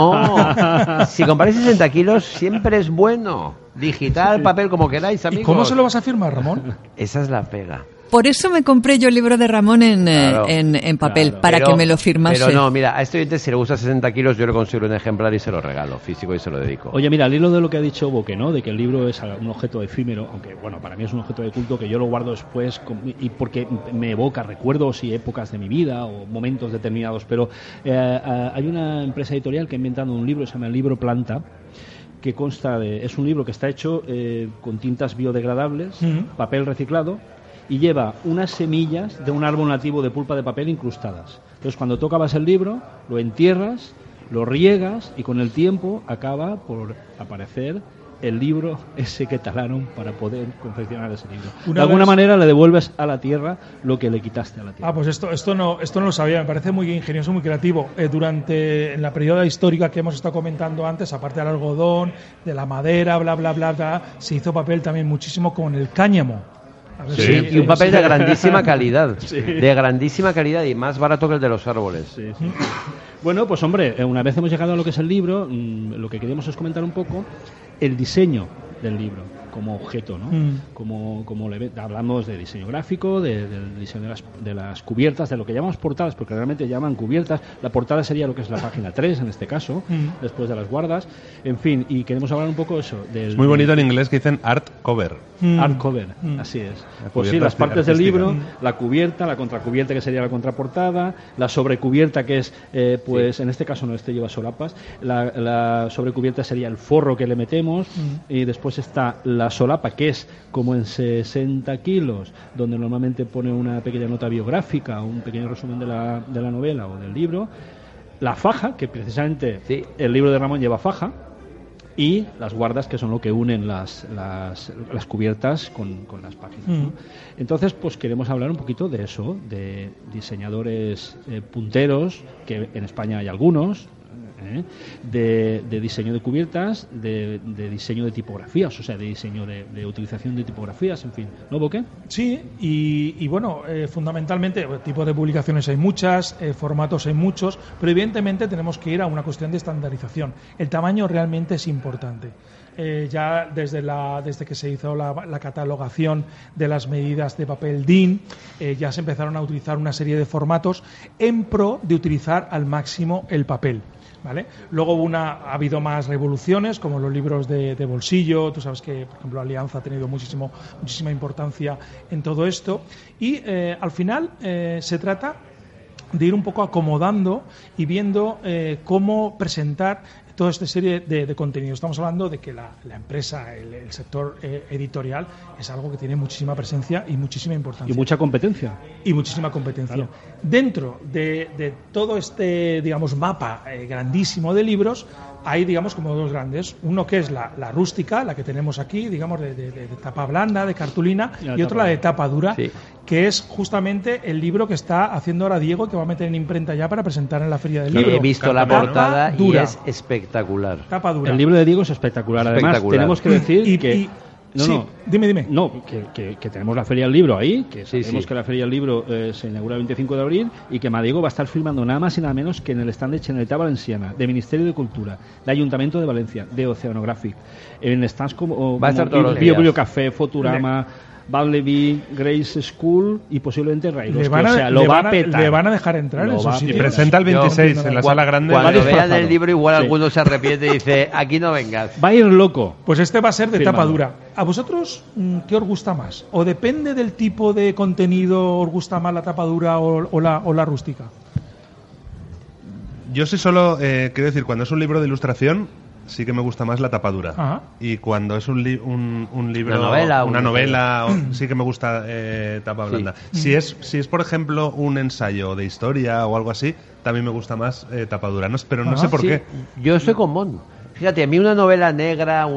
No, si compráis sesenta kilos siempre es bueno. Digital, papel, como queráis, amigos. ¿Y cómo se lo vas a firmar, Ramón? Esa es la pega. Por eso me compré yo el libro de Ramón en, claro, eh, en, en papel, claro, para pero, que me lo firmase. Pero no, mira, a este oyente si le gusta sesenta kilos, yo le consigo un ejemplar y se lo regalo, físico, y se lo dedico. Oye, mira, al hilo de lo que ha dicho Boque, ¿no? De que el libro es un objeto efímero, aunque, bueno, para mí es un objeto de culto que yo lo guardo después y porque me evoca recuerdos y épocas de mi vida o momentos determinados, pero eh, hay una empresa editorial que ha inventado un libro, se llama el Libro Planta, que consta de... Es un libro que está hecho eh, con tintas biodegradables, mm. papel reciclado, y lleva unas semillas de un árbol nativo de pulpa de papel incrustadas. Entonces, cuando tú acabas el libro, lo entierras, lo riegas y con el tiempo acaba por aparecer el libro ese que talaron para poder confeccionar ese libro. Una de alguna vez... manera le devuelves a la tierra lo que le quitaste a la tierra. Ah, pues esto esto no esto no lo sabía, me parece muy ingenioso, muy creativo. Eh, durante en la periodo histórica que hemos estado comentando antes, aparte del algodón, de la madera, bla bla bla, bla se hizo papel también muchísimo con el cáñamo. Sí, si, y un papel de grandísima calidad, sí. de grandísima calidad y más barato que el de los árboles. Sí, sí. Bueno, pues hombre, una vez hemos llegado a lo que es el libro, lo que queríamos es comentar un poco el diseño del libro como objeto, ¿no? Mm. Como, como le, hablamos de diseño gráfico, de, del diseño de las, de las cubiertas, de lo que llamamos portadas, porque realmente llaman cubiertas. La portada sería lo que es la página tres, en este caso, mm. después de las guardas. En fin, y queremos hablar un poco de eso. Del, es muy bonito en inglés que dicen art cover. Mm. Art cover, mm. así es. La pues sí, las partes artística. Del libro, mm. la cubierta, la contracubierta que sería la contraportada, la sobrecubierta que es, eh, pues sí. en este caso no, este lleva solapas, la, la sobrecubierta sería el forro que le metemos mm. y después está la solapa, que es como en sesenta kilos, donde normalmente pone una pequeña nota biográfica o un pequeño resumen de la, de la novela o del libro, la faja, que precisamente sí. el libro de Ramón lleva faja, y las guardas, que son lo que unen las, las, las cubiertas con, con las páginas, ¿no? Mm. Entonces, pues queremos hablar un poquito de eso, de diseñadores eh, punteros, que en España hay algunos, ¿eh? de, de diseño de cubiertas, de, de diseño de tipografías, o sea, de diseño de, de utilización de tipografías, en fin, ¿no, Boque? Sí, y, y bueno, eh, fundamentalmente, tipos de publicaciones hay muchas, eh, formatos hay muchos, pero evidentemente tenemos que ir a una cuestión de estandarización. El tamaño realmente es importante. Eh, ya desde la desde que se hizo la, la catalogación de las medidas de papel D I N, eh, ya se empezaron a utilizar una serie de formatos en pro de utilizar al máximo el papel. ¿Vale? Luego una, ha habido más revoluciones, como los libros de, de bolsillo. Tú sabes que, por ejemplo, Alianza ha tenido muchísimo, muchísima importancia en todo esto. Y eh, al final eh, se trata de ir un poco acomodando y viendo eh, cómo presentar toda esta serie de, de contenidos. Estamos hablando de que la, la empresa, el, el sector eh, editorial, es algo que tiene muchísima presencia y muchísima importancia. Y mucha competencia. Y muchísima competencia. Claro. Dentro de, de todo este, digamos, mapa eh, grandísimo de libros, hay, digamos, como dos grandes. Uno que es la, la rústica, la que tenemos aquí, digamos, de, de, de tapa blanda, de cartulina, y, y otro la de tapa dura, sí. que es justamente el libro que está haciendo ahora Diego, que va a meter en imprenta ya para presentar en la Feria del Libro. He visto la portada y es espectacular. Tapa dura. El libro de Diego es espectacular. Además, espectacular. Tenemos que decir y, que... Y, No, sí, no. dime, dime. No, que, que, que tenemos la Feria del Libro ahí, que Sí, sabemos sí. que la Feria del Libro eh, se inaugura el veinticinco de abril y que Madiego va a estar filmando nada más y nada menos que en el stand de Generalitat Valenciana, de Ministerio de Cultura, de Ayuntamiento de Valencia, de Oceanographic, en stands como, Va a estar como todos los Bio días. Bio Café, Futurama, Badleby, Grace School y posiblemente Rairos. Le van a, o sea, lo le va van a a, petar. le van a dejar entrar Lo en va esos a- Y sitios. presenta el veintiséis en la Cu- sala grande. Cuando Va vean disfrazado. el libro, igual Sí. alguno se arrepiente y dice, aquí no vengas. Va a ir loco. Pues este va a ser de Firmado. tapa dura. ¿A vosotros mm, qué os gusta más? ¿O depende del tipo de contenido os gusta más la tapa dura o, o la, o la rústica? Yo sí solo, eh, quiero decir, cuando es un libro de ilustración, sí que me gusta más la tapadura. Ajá. Y cuando es un, li- un, un libro, Una novela, una un- novela, o- sí que me gusta eh, tapa Sí. blanda. Si es, si es, por ejemplo, un ensayo de historia o algo así, también me gusta más eh, tapadura. No, pero no Ah, sé por Sí, qué. yo estoy con Mon. Fíjate, a mí una novela negra,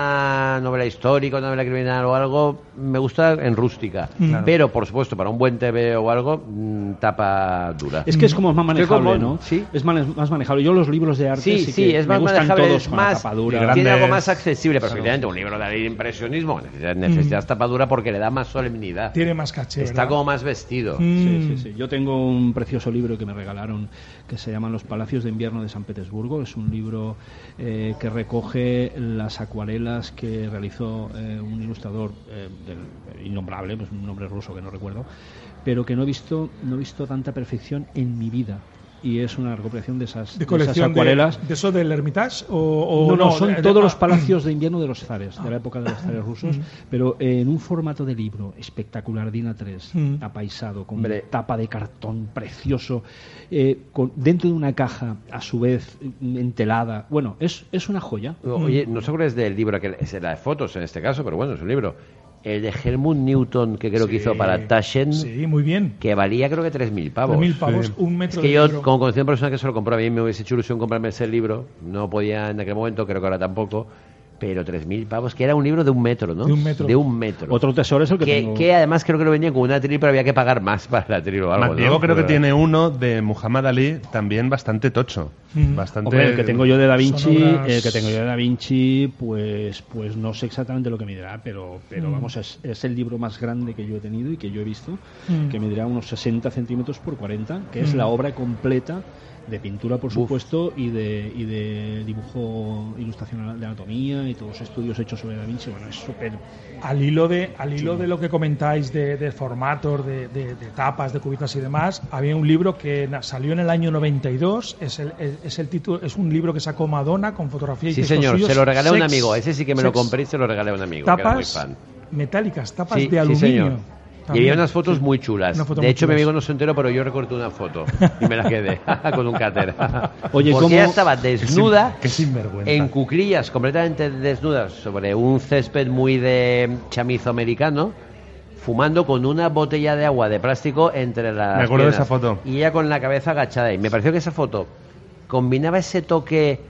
una novela histórica, una novela criminal o algo, me gusta en rústica. Claro. Pero, por supuesto, para un buen T V o algo, mm, tapa dura. Es que es como más Estoy manejable, con- ¿no? sí. Es mane- más manejable. Yo los libros de arte Sí, sí, sí, que es me más gustan manejable, todos es con más, la tapadura. y grande. tiene algo Grandes. más accesible, pero efectivamente un libro de impresionismo necesitas, necesitas tapadura porque le da más solemnidad. Tiene más caché, Está ¿verdad? como más vestido. Mm. Sí, sí, sí. Yo tengo un precioso libro que me regalaron que se llama Los Palacios de Invierno de San Petersburgo. Es un libro eh, que recoge las acuarelas que realizó eh, un ilustrador eh, del, innombrable, pues un nombre ruso que no recuerdo, pero que no he visto no he visto tanta perfección en mi vida. Y es una recopilación de esas, ¿De de colección esas acuarelas. de, de eso del Hermitage? O, o no, no, son de- de- todos los ah, palacios de invierno de los zares, de la época de los zares rusos, pero en un formato de libro espectacular, DIN A tres, Mm. apaisado, con Hombre. tapa de cartón precioso, eh, con, dentro de una caja, a su vez, mm, entelada. Bueno, es, es una joya. Oye, no sé cuál es del libro, que es la de fotos en este caso, pero bueno, es un libro. El de Helmut Newton, que creo que hizo para Taschen, Sí, muy bien. que valía creo que tres mil pavos. Tres mil pavos, Sí. un Es metro que de yo, libro. como conocí a una persona que se lo compró, a mí me hubiese hecho ilusión comprarme ese libro. No podía en aquel momento, creo que ahora tampoco. Pero tres mil pavos, que era un libro de un metro, ¿no? De un metro. De un metro. Otro tesoro es el que, que, tengo. que además creo que lo vendían con una atril, pero había que pagar más para la atril o algo, ¿no? Diego creo que Pero- tiene uno de Muhammad Ali también bastante tocho. Mm. Bastante... Hombre, el que tengo yo de Da Vinci, Son obras- el que tengo yo de Da Vinci, pues, pues no sé exactamente lo que medirá, pero, pero Mm. vamos, es, es el libro más grande que yo he tenido y que yo he visto, Mm. que medirá unos sesenta centímetros por cuarenta, que es Mm. la obra completa de pintura, por supuesto, y de, y de dibujo, ilustración de anatomía y todos los estudios hechos sobre Da Vinci. Bueno, es súper... Al hilo de al hilo de lo que comentáis de, de formatos, de, de- de tapas, de cubitas y demás, había un libro que na- salió en el año noventa y dos, es el, es, es el título, es un libro que sacó Madonna con fotografía y Sí, textos señor, suyos. se lo regalé a un Sex- amigo. Ese sí que me lo Sex. compré y se lo regalé a un amigo, que era muy Tapas fan. metálicas, tapas Sí, de sí, aluminio. señor. Y También. había unas fotos Sí. muy chulas. Una foto De muy hecho, mi chulas. amigo no se enteró, pero yo recorté una foto y me la quedé con un cáter. Oye, Porque ¿cómo- ella estaba desnuda, Qué sinvergüenza. en cuclillas, completamente desnudas, sobre un césped muy de chamizo americano, fumando con una botella de agua de plástico entre las Me acuerdo de piernas. esa foto. Y ella con la cabeza agachada. Y me pareció que esa foto combinaba ese toque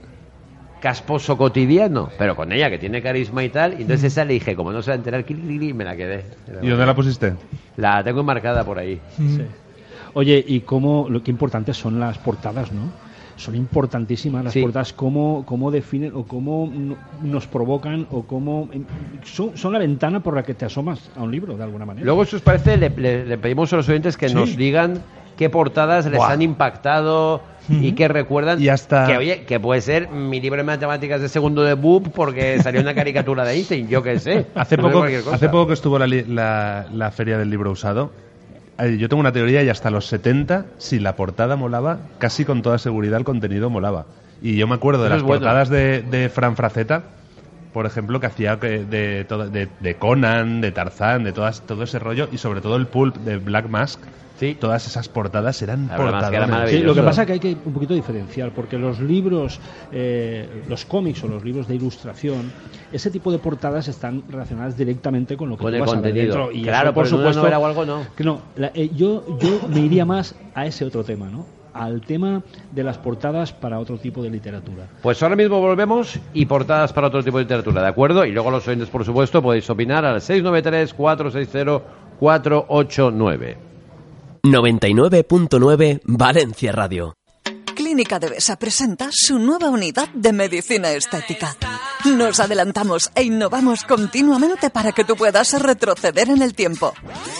casposo cotidiano, pero con ella que tiene carisma y tal. Y entonces esa le dije, como no se va a enterar, cli, cli, cli, me la quedé. ¿Y dónde la pusiste? La tengo enmarcada por ahí. Sí. Oye, y cómo, lo que importantes son las portadas, ¿no? Son importantísimas las Sí. portadas, cómo, cómo definen o cómo no- nos provocan o cómo... Son, son la ventana por la que te asomas a un libro, de alguna manera. Luego, si os parece, le, le- le pedimos a los oyentes que Sí. nos digan qué portadas les Buah. han impactado y qué recuerdan. Y hasta- Que, oye, que puede ser mi libro de matemáticas de segundo de B U P porque salió una caricatura de Einstein, yo qué sé. Hace Puede ser poco, cualquier cosa. hace poco que estuvo la, li- la, la feria del libro usado, eh, yo tengo una teoría y hasta los setenta, si la portada molaba, casi con toda seguridad el contenido molaba. Y yo me acuerdo de Eso las es bueno. portadas de, de Fran Fraceta, por ejemplo, que hacía que de, todo- de, de Conan, de Tarzán, de todas, todo ese rollo, y sobre todo el pulp de Black Mask. Sí. Todas esas portadas eran La verdad es que era portadones. Sí, lo que maravilloso. pasa es que hay que un poquito diferenciar, porque los libros, eh, los cómics o los libros de ilustración, ese tipo de portadas están relacionadas directamente con lo que Con tú el vas a ver contenido. dentro. Y Claro, eso, por pero en una supuesto, novela o algo no. que no, la- eh, yo, yo me iría más a ese otro tema, ¿no? Al tema de las portadas para otro tipo de literatura. Pues ahora mismo volvemos y portadas para otro tipo de literatura, ¿de acuerdo? Y luego los oyentes, por supuesto, podéis opinar al seis nueve tres, cuatro seis cero, cuatro ocho nueve. noventa y nueve punto nueve Valencia Radio. Clínica de Besa presenta su nueva unidad de medicina estética. Nos adelantamos e innovamos continuamente para que tú puedas retroceder en el tiempo.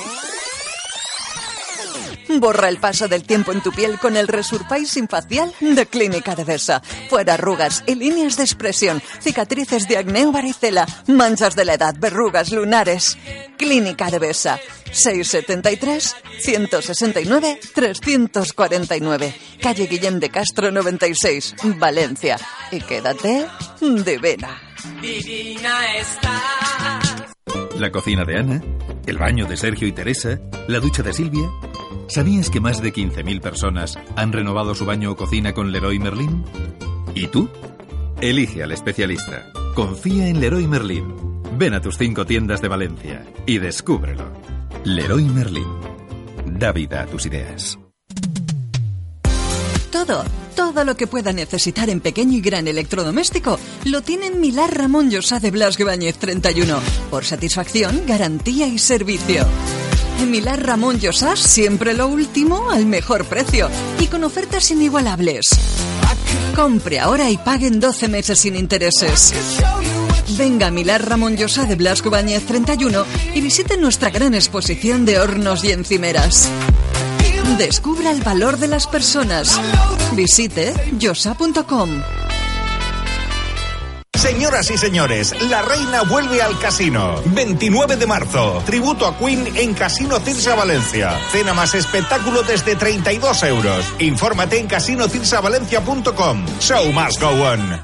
Borra el paso del tiempo en tu piel con el Resurpay Sin Facial de Clínica Devesa. Fuera arrugas y líneas de expresión, cicatrices de acné o varicela, manchas de la edad, verrugas, lunares. Clínica Devesa. seiscientos setenta y tres, ciento sesenta y nueve, trescientos cuarenta y nueve. Calle Guillem de Castro noventa y seis, Valencia. Y quédate divina. Divina está. La cocina de Ana, el baño de Sergio y Teresa, la ducha de Silvia. ¿Sabías que más de quince mil personas han renovado su baño o cocina con Leroy Merlin? ¿Y tú? Elige al especialista. Confía en Leroy Merlin. Ven a tus cinco tiendas de Valencia y descúbrelo. Leroy Merlin. Da vida a tus ideas. Todo, todo lo que pueda necesitar en pequeño y gran electrodoméstico lo tiene en Milán Ramón Llosa de Blas Ibáñez treinta y uno. Por satisfacción, garantía y servicio. En Milán Ramón Llosa siempre lo último al mejor precio y con ofertas inigualables. Compre ahora y pague en doce meses sin intereses. Venga a Milán Ramón Llosa de Blas Ibáñez treinta y uno y visite nuestra gran exposición de hornos y encimeras. Descubra el valor de las personas. Visite llosa punto com. Señoras y señores, la reina vuelve al casino. veintinueve de marzo, tributo a Queen en Casino Cirsa Valencia. Cena más espectáculo desde treinta y dos euros. Infórmate en casino cirsa valencia punto com. Show must go on.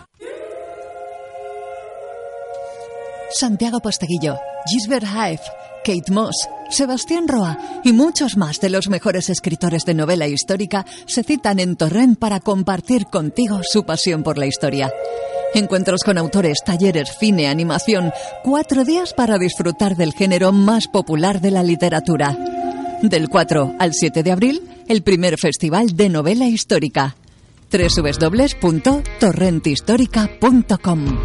Santiago Posteguillo, Gisbert Haef, Kate Moss, Sebastián Roa y muchos más de los mejores escritores de novela histórica se citan en Torrent para compartir contigo su pasión por la historia. Encuentros con autores, talleres, cine, animación, cuatro días para disfrutar del género más popular de la literatura. Del cuatro al siete de abril, el primer festival de novela histórica. doble u doble u doble u punto torrent histórica punto com.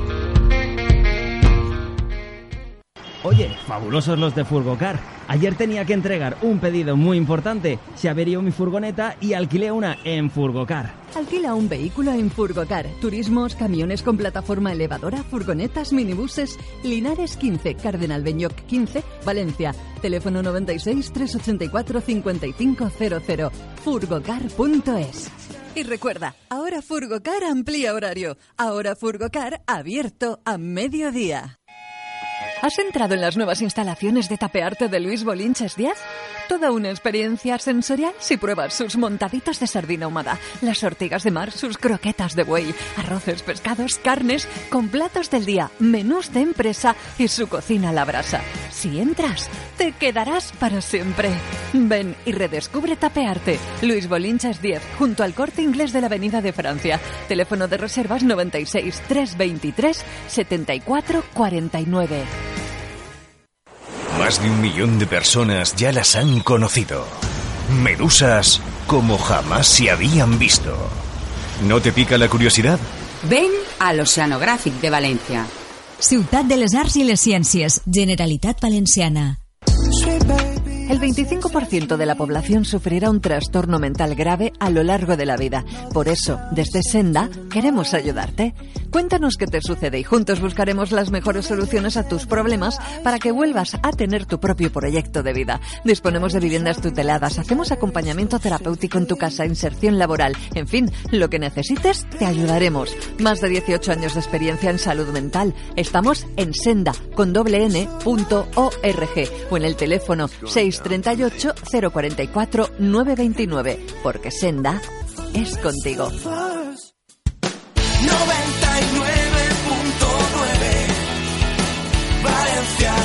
Oye, fabulosos los de Furgocar. Ayer tenía que entregar un pedido muy importante. Se averió mi furgoneta y alquilé una en Furgocar. Alquila un vehículo en Furgocar. Turismos, camiones con plataforma elevadora, furgonetas, minibuses. Linares quince, Cardenal Beñoc quince, Valencia. Teléfono noventa y seis, trescientos ochenta y cuatro, cincuenta y cinco cero cero. furgocar punto es. Y recuerda, ahora Furgocar amplía horario. Ahora Furgocar abierto a mediodía. ¿Has entrado en las nuevas instalaciones de Tapearte de Luis Bolinches Díaz? Toda una experiencia sensorial si pruebas sus montaditas de sardina ahumada, las ortigas de mar, sus croquetas de buey, arroces, pescados, carnes, con platos del día, menús de empresa y su cocina a la brasa. Si entras, te quedarás para siempre. Ven y redescubre Tapearte. Luis Bolinches Díaz, junto al Corte Inglés de la Avenida de Francia. Teléfono de reservas noventa y seis, trescientos veintitrés, setenta y cuatro cuarenta y nueve. Más de un millón de personas ya las han conocido. Medusas como jamás se habían visto. ¿No te pica la curiosidad? Ven al Oceanogràfic de Valencia. Ciutat de les Arts i les Ciències, Generalitat Valenciana. El veinticinco por ciento de la población sufrirá un trastorno mental grave a lo largo de la vida. Por eso, desde Senda, queremos ayudarte. Cuéntanos qué te sucede y juntos buscaremos las mejores soluciones a tus problemas para que vuelvas a tener tu propio proyecto de vida. Disponemos de viviendas tuteladas, hacemos acompañamiento terapéutico en tu casa, inserción laboral. En fin, lo que necesites, te ayudaremos. Más de dieciocho años de experiencia en salud mental. Estamos en senda, con doble n, punto org o en el teléfono seis treinta y ocho, cero cuarenta y cuatro, nueve veintinueve, porque Senda es contigo. noventa y nueve punto nueve Valencia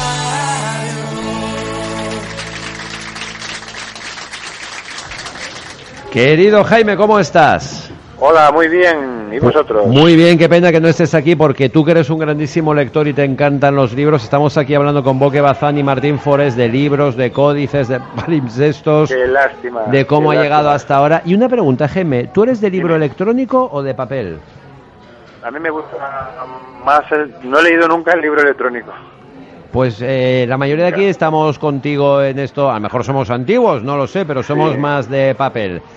Radio. Querido Jaime, ¿cómo estás? Hola, muy bien. ¿Y vosotros? Muy bien, qué pena que no estés aquí porque tú que eres un grandísimo lector y te encantan los libros. Estamos aquí hablando con Boque Bazán y Martín Forés de libros, de códices, de palimpsestos. Qué lástima. De cómo ha lástima. llegado hasta ahora. Y una pregunta, Jaime, ¿tú eres de libro Dime. electrónico o de papel? A mí me gusta más el... No he leído nunca el libro electrónico. Pues eh, la mayoría de aquí estamos contigo en esto. A lo mejor somos antiguos, no lo sé, pero somos Sí. más de papel.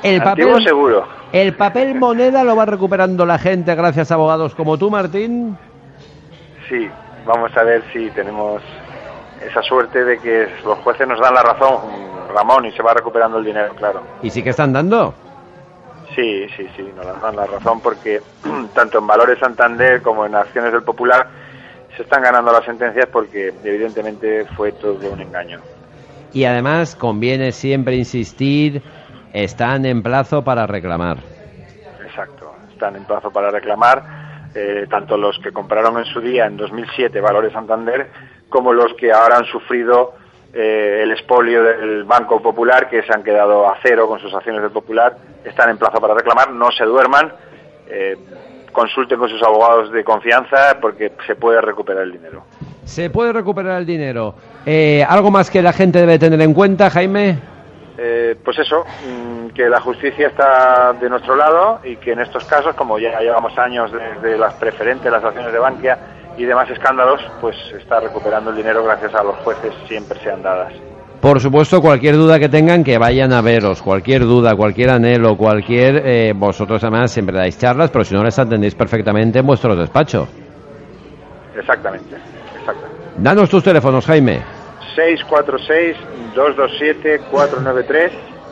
El Antiguo papel, seguro. ¿El papel moneda lo va recuperando la gente gracias a abogados como tú, Martín? Sí, vamos a ver si tenemos esa suerte de que los jueces nos dan la razón, Ramón, y se va recuperando el dinero, claro. ¿Y sí que están dando? Sí, sí, sí, nos dan la razón porque tanto en Valores Santander como en Acciones del Popular se están ganando las sentencias porque evidentemente fue todo un engaño. Y además conviene siempre insistir, están en plazo para reclamar. Exacto, están en plazo para reclamar, eh, tanto los que compraron en su día, en dos mil siete, Valores Santander, como los que ahora han sufrido eh, el expolio del Banco Popular, que se han quedado a cero con sus acciones del Popular, están en plazo para reclamar, no se duerman, eh, consulten con sus abogados de confianza porque se puede recuperar el dinero. Se puede recuperar el dinero. Eh, ¿Algo más que la gente debe tener en cuenta, Jaime? Eh, pues eso, mmm, que la justicia está de nuestro lado y que en estos casos, como ya llevamos años desde las preferentes, las acciones de Bankia y demás escándalos, pues se está recuperando el dinero gracias a los jueces, siempre sean dadas. Por supuesto, cualquier duda que tengan, que vayan a veros, cualquier duda, cualquier anhelo, cualquier... Eh, vosotros además siempre dais charlas, pero si no les atendéis perfectamente en vuestro despacho. Exactamente, exactamente. Danos tus teléfonos, Jaime. seis cuatro seis, dos dos siete, cuatro nueve tres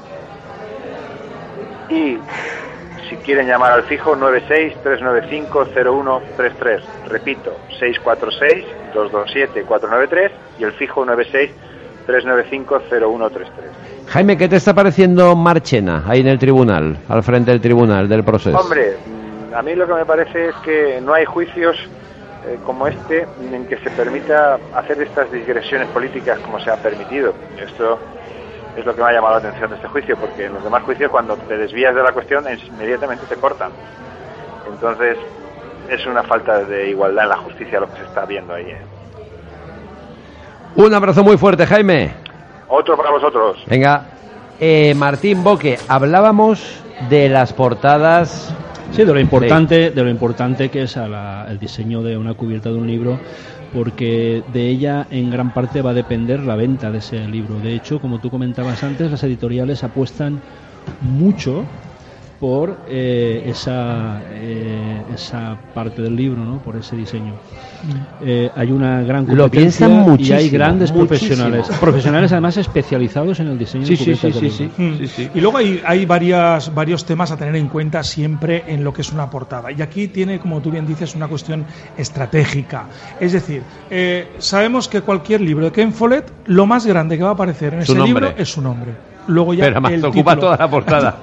y si quieren llamar al fijo nueve seis, tres nueve cinco, cero uno tres tres. Repito, seis cuatro seis, dos dos siete, cuatro nueve tres y el fijo nueve seis, tres nueve cinco, cero uno tres tres. Jaime, ¿qué te está pareciendo Marchena ahí en el tribunal, al frente del tribunal, del proceso? Hombre, a mí lo que me parece es que no hay juicios eh, como este en que se permita hacer estas digresiones políticas como se ha permitido. Esto es lo que me ha llamado la atención de este juicio, porque en los demás juicios cuando te desvías de la cuestión inmediatamente te cortan. Entonces es una falta de igualdad en la justicia lo que se está viendo ahí, ¿eh? Un abrazo muy fuerte, Jaime. Otro para vosotros. Venga, eh, Martín Boque, hablábamos de las portadas. Sí, de lo importante, sí. de lo importante que es a la, el diseño de una cubierta de un libro, porque de ella en gran parte va a depender la venta de ese libro. De hecho, como tú comentabas antes, las editoriales apuestan mucho por eh, esa eh, esa parte del libro, ¿no? Por ese diseño. Eh, hay una gran competencia y hay grandes muchísimo. profesionales, profesionales además especializados en el diseño sí, de cubiertas sí, de sí, libros. sí, sí, sí, sí. Y luego hay, hay varias, varios temas a tener en cuenta siempre en lo que es una portada. Y aquí tiene, como tú bien dices, una cuestión estratégica. Es decir, eh, sabemos que cualquier libro de Ken Follett, lo más grande que va a aparecer en su ese nombre. libro es su nombre. Luego ya pero además el ocupa título. toda la portada.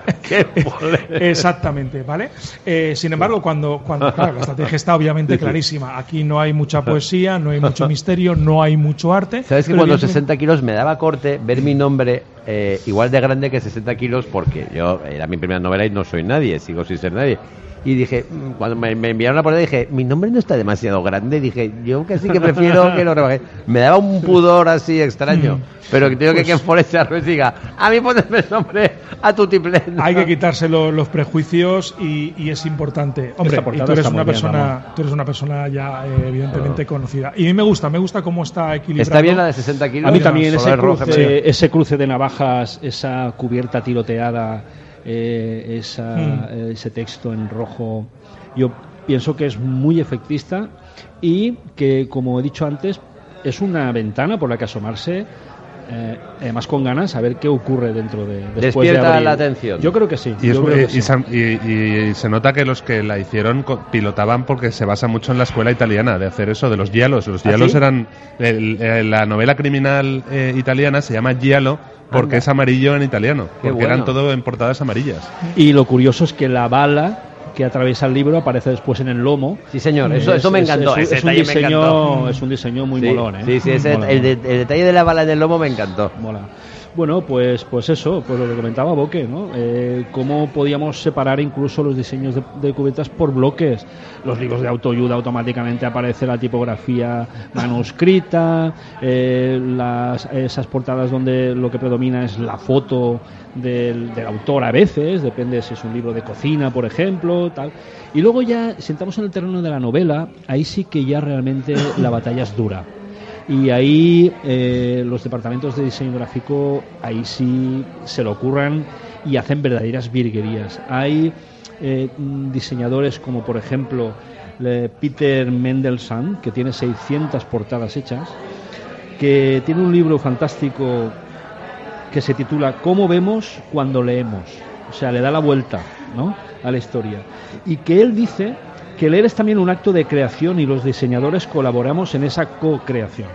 Exactamente, ¿vale? Eh, sin embargo, cuando, cuando claro, la estrategia está obviamente clarísima. Aquí no hay mucha poesía, no hay mucho misterio, no hay mucho arte. ¿Sabes que cuando sesenta kilos me daba corte ver mi nombre eh, igual de grande que sesenta kilos? Porque yo, era mi primera novela y no soy nadie, sigo sin ser nadie. Y dije, cuando me, me enviaron la portada, dije, mi nombre no está demasiado grande. Dije, yo casi que prefiero que lo rebaje. Me daba un pudor así extraño. Pero tengo pues, que que por ese arroz diga, a mí ponerme el nombre a tu tiplén. Hay que quitarse lo, los prejuicios y, y es importante. Hombre, y tú eres una persona, bien, tú eres una persona ya eh, evidentemente oh. conocida. Y a mí me gusta, me gusta cómo está equilibrado. Está bien la de sesenta kilos. A mí también ese cruce, sí. ese cruce de navajas, esa cubierta tiroteada. Eh, esa, mm. ese texto en rojo, yo pienso que es muy efectista y que, como he dicho antes, es una ventana por la que asomarse, eh, además con ganas, a ver qué ocurre dentro de después despierta de abril. La atención. Yo creo que sí. Y, yo es, creo y, que y, sí. y, y, y se nota que los que la hicieron pilotaban porque se basa mucho en la escuela italiana de hacer eso, de los giallos. Los giallos ¿Ah, sí? eran el, el, la novela criminal eh, italiana se llama giallo porque Anda. es amarillo en italiano, Qué porque bueno. eran todo en portadas amarillas. Y lo curioso es que la bala que atraviesa el libro aparece después en el lomo. Sí, señor, eso, eso me encantó. Es, es, es, un diseño, es un diseño muy sí, molón, ¿eh? Sí, sí, ese, Mola, el, de, el detalle de la bala en el lomo me encantó. Mola. Bueno, pues pues eso, pues lo que comentaba Boque, ¿no? Eh, cómo podíamos separar incluso los diseños de, de cubiertas por bloques. Los libros de autoayuda automáticamente aparece la tipografía manuscrita, eh, las, esas portadas donde lo que predomina es la foto del, del autor a veces, depende si es un libro de cocina, por ejemplo, tal. Y luego ya, si entramos en el terreno de la novela, ahí sí que ya realmente la batalla es dura. Y ahí eh, los departamentos de diseño gráfico ahí sí se lo ocurran y hacen verdaderas virguerías. Hay eh, diseñadores como por ejemplo eh, Peter Mendelssohn, que tiene seiscientas portadas hechas, que tiene un libro fantástico que se titula ¿Cómo vemos cuando leemos? O sea, le da la vuelta, ¿no?, a la historia. Y que él dice que leer es también un acto de creación y los diseñadores colaboramos en esa co-creación.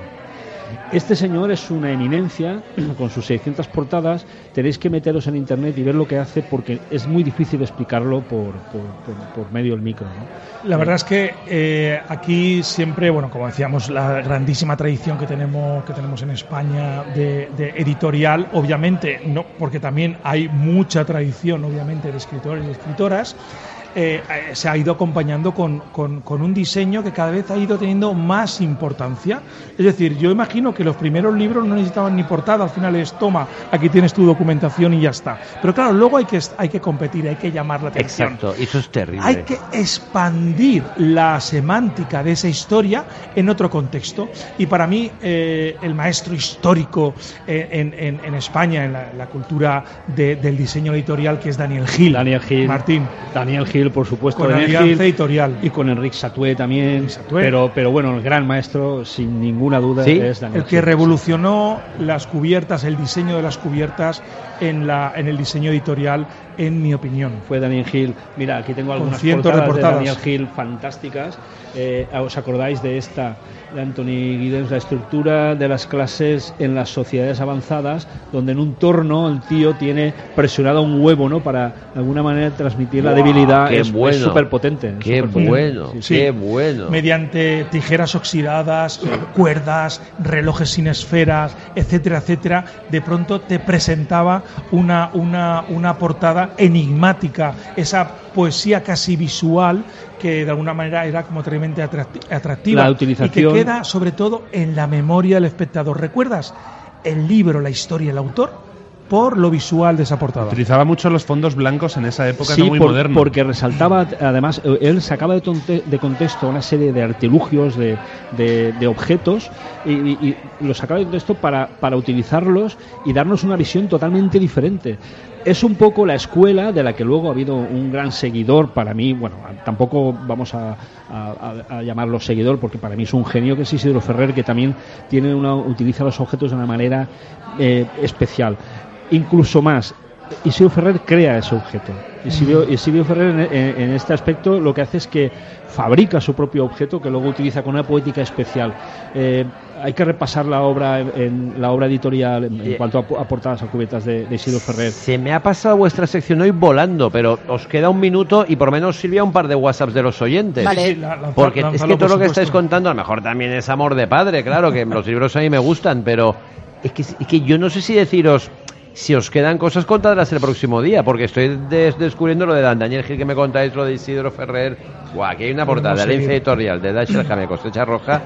Este señor es una eminencia con sus seiscientas portadas. Tenéis que meteros en internet y ver lo que hace, porque es muy difícil explicarlo por, por, por, por medio del micro, ¿no? La verdad es que eh, aquí siempre, bueno, como decíamos, la grandísima tradición que tenemos que tenemos en España de, de editorial, obviamente, no, porque también hay mucha tradición, obviamente, de escritores y escritoras. Eh, eh, se ha ido acompañando con, con, con un diseño que cada vez ha ido teniendo más importancia. Es decir, yo imagino que los primeros libros no necesitaban ni portada, al final es toma, aquí tienes tu documentación y ya está. Pero claro, luego hay que, hay que competir, hay que llamar la atención. Exacto, eso es terrible. Hay que expandir la semántica de esa historia en otro contexto. Y para mí, eh, el maestro histórico eh, en, en, en España, en la, la cultura de, del diseño editorial, que es Daniel Gil. Daniel Gil. Martín. Daniel Gil, por supuesto, con Daniel Alianza Gil, Editorial y con Enric Satué también, Satué. pero pero bueno, el gran maestro sin ninguna duda, ¿sí?, es Daniel el que Gil. revolucionó las cubiertas, el diseño de las cubiertas en la en el diseño editorial, en mi opinión. Fue Daniel Gil. Mira, aquí tengo algunas cientos portadas de de, portadas. Daniel Gil fantásticas. Eh, ¿Os acordáis de esta de Anthony Giddens, la estructura de las clases en las sociedades avanzadas, donde en un torno el tío tiene presionado un huevo, ¿no?, para de alguna manera transmitir wow, la debilidad? Qué es bueno. súper potente. Qué superpotente. bueno, sí, sí. qué bueno. Mediante tijeras oxidadas, cuerdas, relojes sin esferas, etcétera, etcétera, de pronto te presentaba una, una, una portada enigmática, esa poesía casi visual que de alguna manera era como tremendamente atractiva, la utilización, y que queda sobre todo en la memoria del espectador. ¿Recuerdas el libro, la historia, el autor? Por lo visual de esa portada. Utilizaba mucho los fondos blancos en esa época, sí, no muy por, moderno. porque resaltaba, además, él sacaba de, tonte, de contexto una serie de artilugios, de, de, de objetos, y, y, y los sacaba de contexto para, para utilizarlos y darnos una visión totalmente diferente. Es un poco la escuela de la que luego ha habido un gran seguidor para mí. Bueno, tampoco vamos a, a, a llamarlo seguidor, porque para mí es un genio, que es Isidro Ferrer, que también tiene una, utiliza los objetos de una manera eh, especial. Incluso más, Isidro Ferrer crea ese objeto. Isidro, Isidro Ferrer en, en, en este aspecto lo que hace es que fabrica su propio objeto, que luego utiliza con una poética especial. Eh, hay que repasar la obra en la obra editorial en, en cuanto a, a portadas a cubiertas de, de Isidro Ferrer. Se me ha pasado vuestra sección hoy volando, pero os queda un minuto y por lo menos, Silvia, un par de WhatsApps de los oyentes. Vale. Sí, la, la, porque la, es que todo lo que estáis contando a lo mejor también es amor de padre, claro, que los libros a mí me gustan, pero es que, es que yo no sé si deciros si os quedan cosas, contadlas el próximo día, porque estoy des descubriendo lo de Dan Daniel Gil, que me contáis, lo de Isidro Ferrer. Guau, aquí hay una portada de Alianza Editorial de Dashiell Hammett, Cosecha Roja,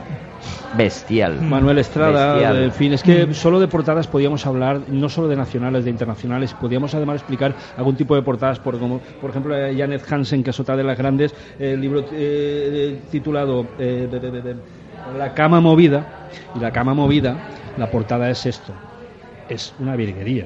bestial. Manuel Estrada, bestial. En fin, es que solo de portadas podíamos hablar, no solo de nacionales, de internacionales, podíamos además explicar algún tipo de portadas, por, como, por ejemplo, Janet Hansen, que es otra de las grandes, eh, el libro eh, titulado eh, de, de, de, de, La cama movida, y la cama movida, la portada es esto. Es una virguería.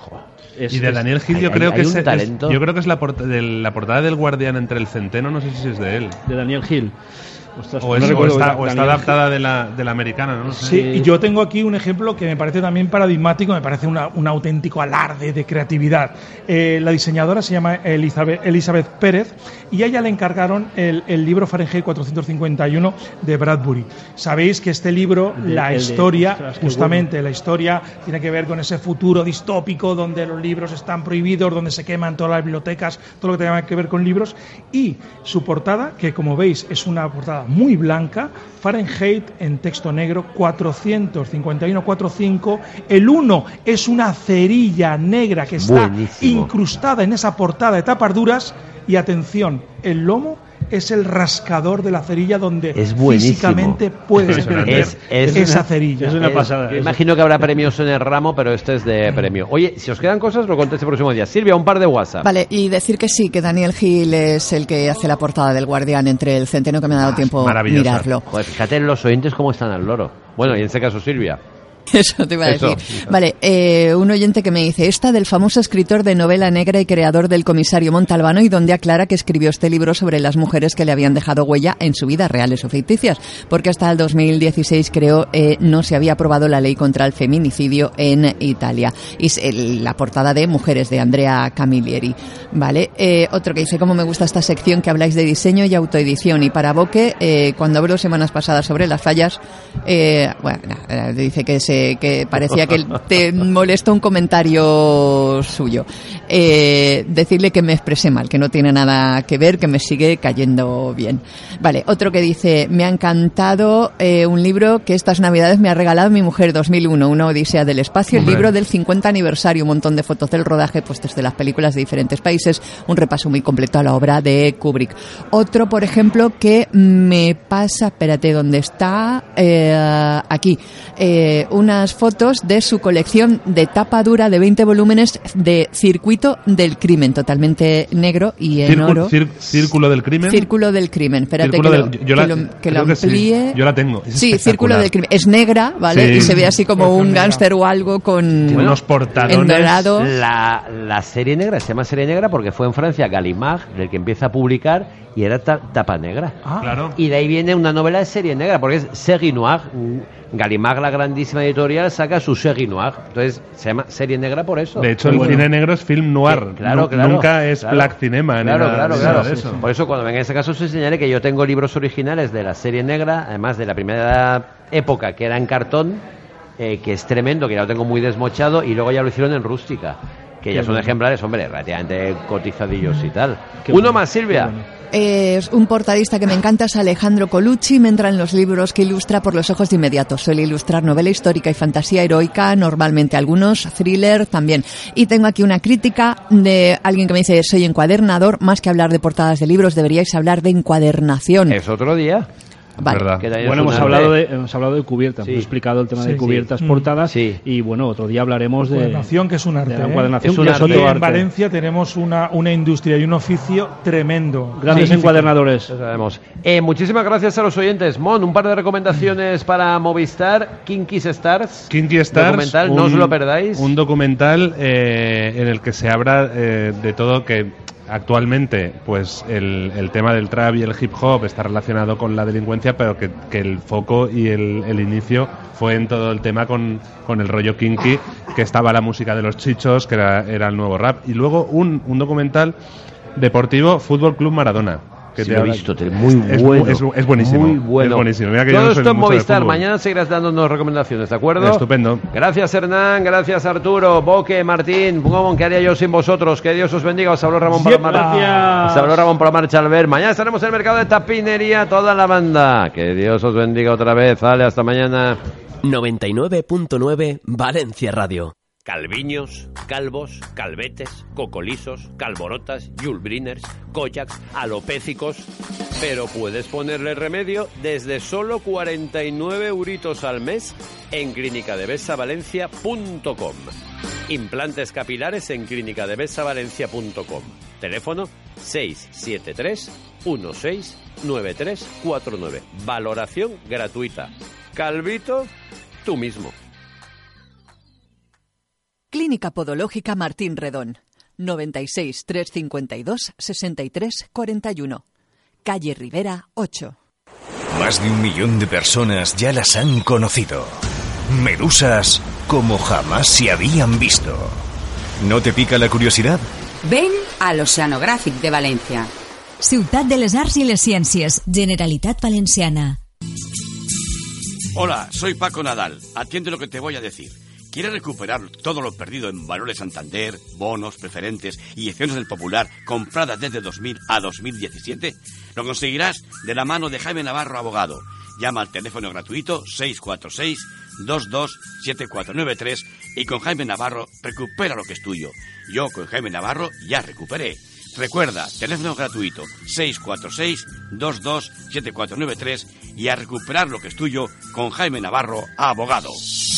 Es, y de Daniel Gil, yo hay, creo hay que es, es yo creo que es la, porta, de la portada del Guardián entre el Centeno, no sé si es de él. De Daniel Gil. Ostras, o, es, no o está, o está Daniel adaptada de la, de la americana, ¿no? Sí, y yo tengo aquí un ejemplo que me parece también paradigmático, me parece una, un auténtico alarde de creatividad. Eh, la diseñadora se llama Elizabeth, Elizabeth Pérez, y a ella le encargaron el, el libro Fahrenheit cuatrocientos cincuenta y uno de Bradbury. Sabéis que este libro, de, la historia, de, ostras, justamente bueno. la historia tiene que ver con ese futuro distópico donde los libros están prohibidos, donde se queman todas las bibliotecas, todo lo que tenga que ver con libros, y su portada, que como veis es una portada muy blanca, Fahrenheit en texto negro cuatrocientos cincuenta y uno cuarenta y cinco. El uno es una cerilla negra que está Buenísimo. incrustada en esa portada de tapas duras, y atención, el lomo es el rascador de la cerilla donde es físicamente puedes entender es, es esa una, cerilla. Es una pasada. Es, imagino que habrá premios en el ramo, pero este es de premio. Oye, si os quedan cosas, lo contéis el próximo día. Silvia, un par de WhatsApp. Vale, y decir que sí, que Daniel Gil es el que hace la portada del Guardián entre el Centeno, que me ha dado ah, tiempo mirarlo. Joder, fíjate en los oyentes cómo están al loro. Bueno, y en ese caso, Silvia. Eso te iba a Eso. decir. Vale, eh, un oyente que me dice, esta del famoso escritor de novela negra y creador del Comisario Montalbano, y donde aclara que escribió este libro sobre las mujeres que le habían dejado huella en su vida, reales o ficticias, porque hasta el dos mil dieciséis, creo, eh, no se había aprobado la ley contra el feminicidio en Italia. Y es el- la portada de Mujeres, de Andrea Camilleri. Vale, eh, otro que dice, cómo me gusta esta sección que habláis de diseño y autoedición. Y para Boque, eh, cuando habló semanas pasadas sobre las fallas, eh, bueno, eh, dice que se que parecía que te molestó un comentario suyo. Eh, decirle que me expresé mal, que no tiene nada que ver, que me sigue cayendo bien. Vale, otro que dice, me ha encantado eh, un libro que estas navidades me ha regalado mi mujer, dos mil uno, una odisea del espacio, Hombre. el libro del cincuenta aniversario, un montón de fotos del rodaje, pues desde las películas de diferentes países, un repaso muy completo a la obra de Kubrick. Otro, por ejemplo, que me pasa, espérate, ¿dónde está? Eh, aquí, eh, unas fotos de su colección de tapa dura de veinte volúmenes de Circuito del Crimen, totalmente negro y en Círculo, oro. cir- círculo del crimen. Círculo del Crimen, espérate Círculo que, lo, del- yo la- que lo, que creo lo que sí. amplíe. Yo la tengo. Es Sí, Círculo espectacular. del Crimen. Es negra, ¿vale? Sí. Y se ve así como Colección un negra. gángster o algo con Tiene unos portadones. en dorado. La, la serie negra se llama serie negra porque fue en Francia Gallimard el que empieza a publicar y era ta- tapa negra. Claro. Y de ahí viene una novela de serie negra porque es série noire. Gallimard, la grandísima editorial, saca su série noire. Entonces se llama serie negra por eso. De hecho, el cine negro es film noir. Sí, claro, Nu- claro, Nunca es claro. black cinema. ni Claro, nada- claro, ni claro. nada de eso. Por eso, cuando venga ese caso, os enseñaré que yo tengo libros originales de la serie negra, además de la primera época, que era en cartón, eh, que es tremendo, que ya lo tengo muy desmochado, y luego ya lo hicieron en rústica, que Qué ya son bueno. ejemplares, hombre, relativamente cotizadillos y tal. Qué Uno bueno, más, Silvia. Eh, es un portadista que me encanta, es Alejandro Colucci. Me entra en los libros que ilustra por los ojos de inmediato. Suele ilustrar novela histórica y fantasía heroica, normalmente algunos, thriller también. Y tengo aquí una crítica de alguien que me dice, soy encuadernador, más que hablar de portadas de libros, deberíais hablar de encuadernación. Es otro día. Vale. Verdad. Que también Bueno, es hemos un hablado, arte. de, hemos hablado de cubiertas, Sí. hemos explicado el tema Sí, de sí. cubiertas, Mm. portadas, Sí. y bueno, otro día hablaremos de... Encuadernación, que es un arte. de la ¿eh? encuadernación, Es un que arte. Y otro en arte. Valencia tenemos una, una industria y un oficio tremendo. Grandes Magnífico. encuadernadores. Eso sabemos. Eh, muchísimas gracias a los oyentes. Mon, un par de recomendaciones para Movistar. Kinky's Stars. Kinky Stars, Documental, un, no os lo perdáis. Un documental eh, en el que se habla eh, de todo, que actualmente pues el, el tema del trap y el hip hop está relacionado con la delincuencia, pero que, que el foco y el, el inicio fue en todo el tema con, con el rollo kinky, que estaba la música de los chichos, que era, era el nuevo rap. Y luego un, un documental deportivo, Fútbol Club Maradona. Que Sí, te lo he habla- visto, te- muy es, bueno. Es, es buenísimo. Muy bueno. Es buenísimo. Mira que yo Todo no soy esto en mucho de Movistar. fútbol. Mañana seguirás dándonos recomendaciones, ¿de acuerdo? Estupendo. Gracias, Hernán. Gracias, Arturo. Boque, Martín. Pungomon, ¿qué haría yo sin vosotros? Que Dios os bendiga. Os habló Ramón Yepa. Palomar. Gracias. Os habló Ramón Palomar Chalver. Mañana estaremos en el mercado de tapinería, toda la banda. Que Dios os bendiga otra vez. Vale, hasta mañana. noventa y nueve punto nueve Valencia Radio. Calviños, calvos, calvetes, cocolisos, calborotas, yulbriners, koyaks, alopécicos. Pero puedes ponerle remedio desde solo cuarenta y nueve euritos al mes en clínica de besa valencia punto com. Implantes capilares en clínica de besa valencia punto com. Teléfono seis siete tres uno seis nueve tres cuatro nueve. Valoración gratuita. Calvito, tú mismo. Clínica Podológica Martín Redón. noventa y seis, trescientos cincuenta y dos, sesenta y tres cuarenta y uno. Calle Rivera, ocho. Más de un millón de personas ya las han conocido. Medusas como jamás se habían visto. ¿No te pica la curiosidad? Ven al Oceanogràfic de Valencia. Ciutat de les Arts y les Ciencias, Generalitat Valenciana. Hola, soy Paco Nadal. Atiende lo que te voy a decir. ¿Quieres recuperar todo lo perdido en Valores Santander, bonos, preferentes y acciones del Popular compradas desde dos mil a dos mil diecisiete? Lo conseguirás de la mano de Jaime Navarro, abogado. Llama al teléfono gratuito seis cuatro seis, dos dos siete cuatro nueve tres y con Jaime Navarro recupera lo que es tuyo. Yo con Jaime Navarro ya recuperé. Recuerda, teléfono gratuito seis cuatro seis, dos dos siete cuatro nueve tres y a recuperar lo que es tuyo con Jaime Navarro, abogado.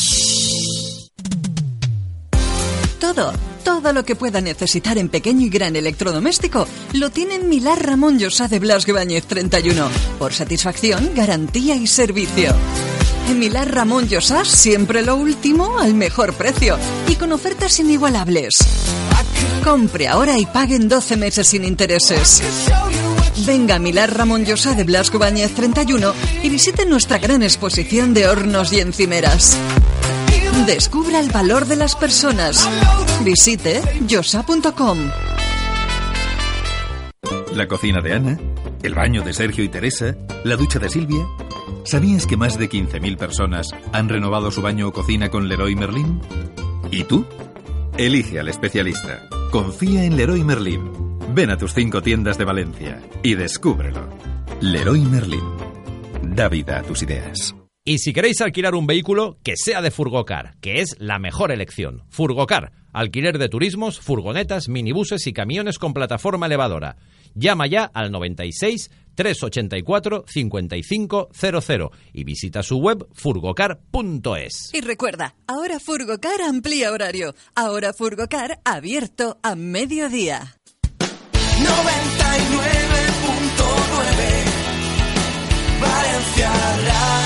Todo, todo lo que pueda necesitar en pequeño y gran electrodoméstico lo tiene en Milar Ramón Llosa de Blasco Ibáñez treinta y uno. Por satisfacción, garantía y servicio. En Milán Ramón Llosa, siempre lo último al mejor precio y con ofertas inigualables. Compre ahora y pague en doce meses sin intereses. Venga a Milán Ramón Llosa de Blasco Ibáñez treinta y uno y visite nuestra gran exposición de hornos y encimeras. Descubra el valor de las personas. Visite llosa punto com. La cocina de Ana, el baño de Sergio y Teresa, la ducha de Silvia. ¿Sabías que más de quince mil personas han renovado su baño o cocina con Leroy Merlin? ¿Y tú? Elige al especialista. Confía en Leroy Merlin. Ven a tus cinco tiendas de Valencia y descúbrelo. Leroy Merlin. Da vida a tus ideas. Y si queréis alquilar un vehículo, que sea de Furgocar, que es la mejor elección. Furgocar, alquiler de turismos, furgonetas, minibuses y camiones con plataforma elevadora. Llama ya al noventa y seis, trescientos ochenta y cuatro, cincuenta y cinco cero cero y visita su web furgocar punto es. Y recuerda, ahora Furgocar amplía horario. Ahora Furgocar abierto a mediodía. noventa y nueve punto nueve Valencia Radio.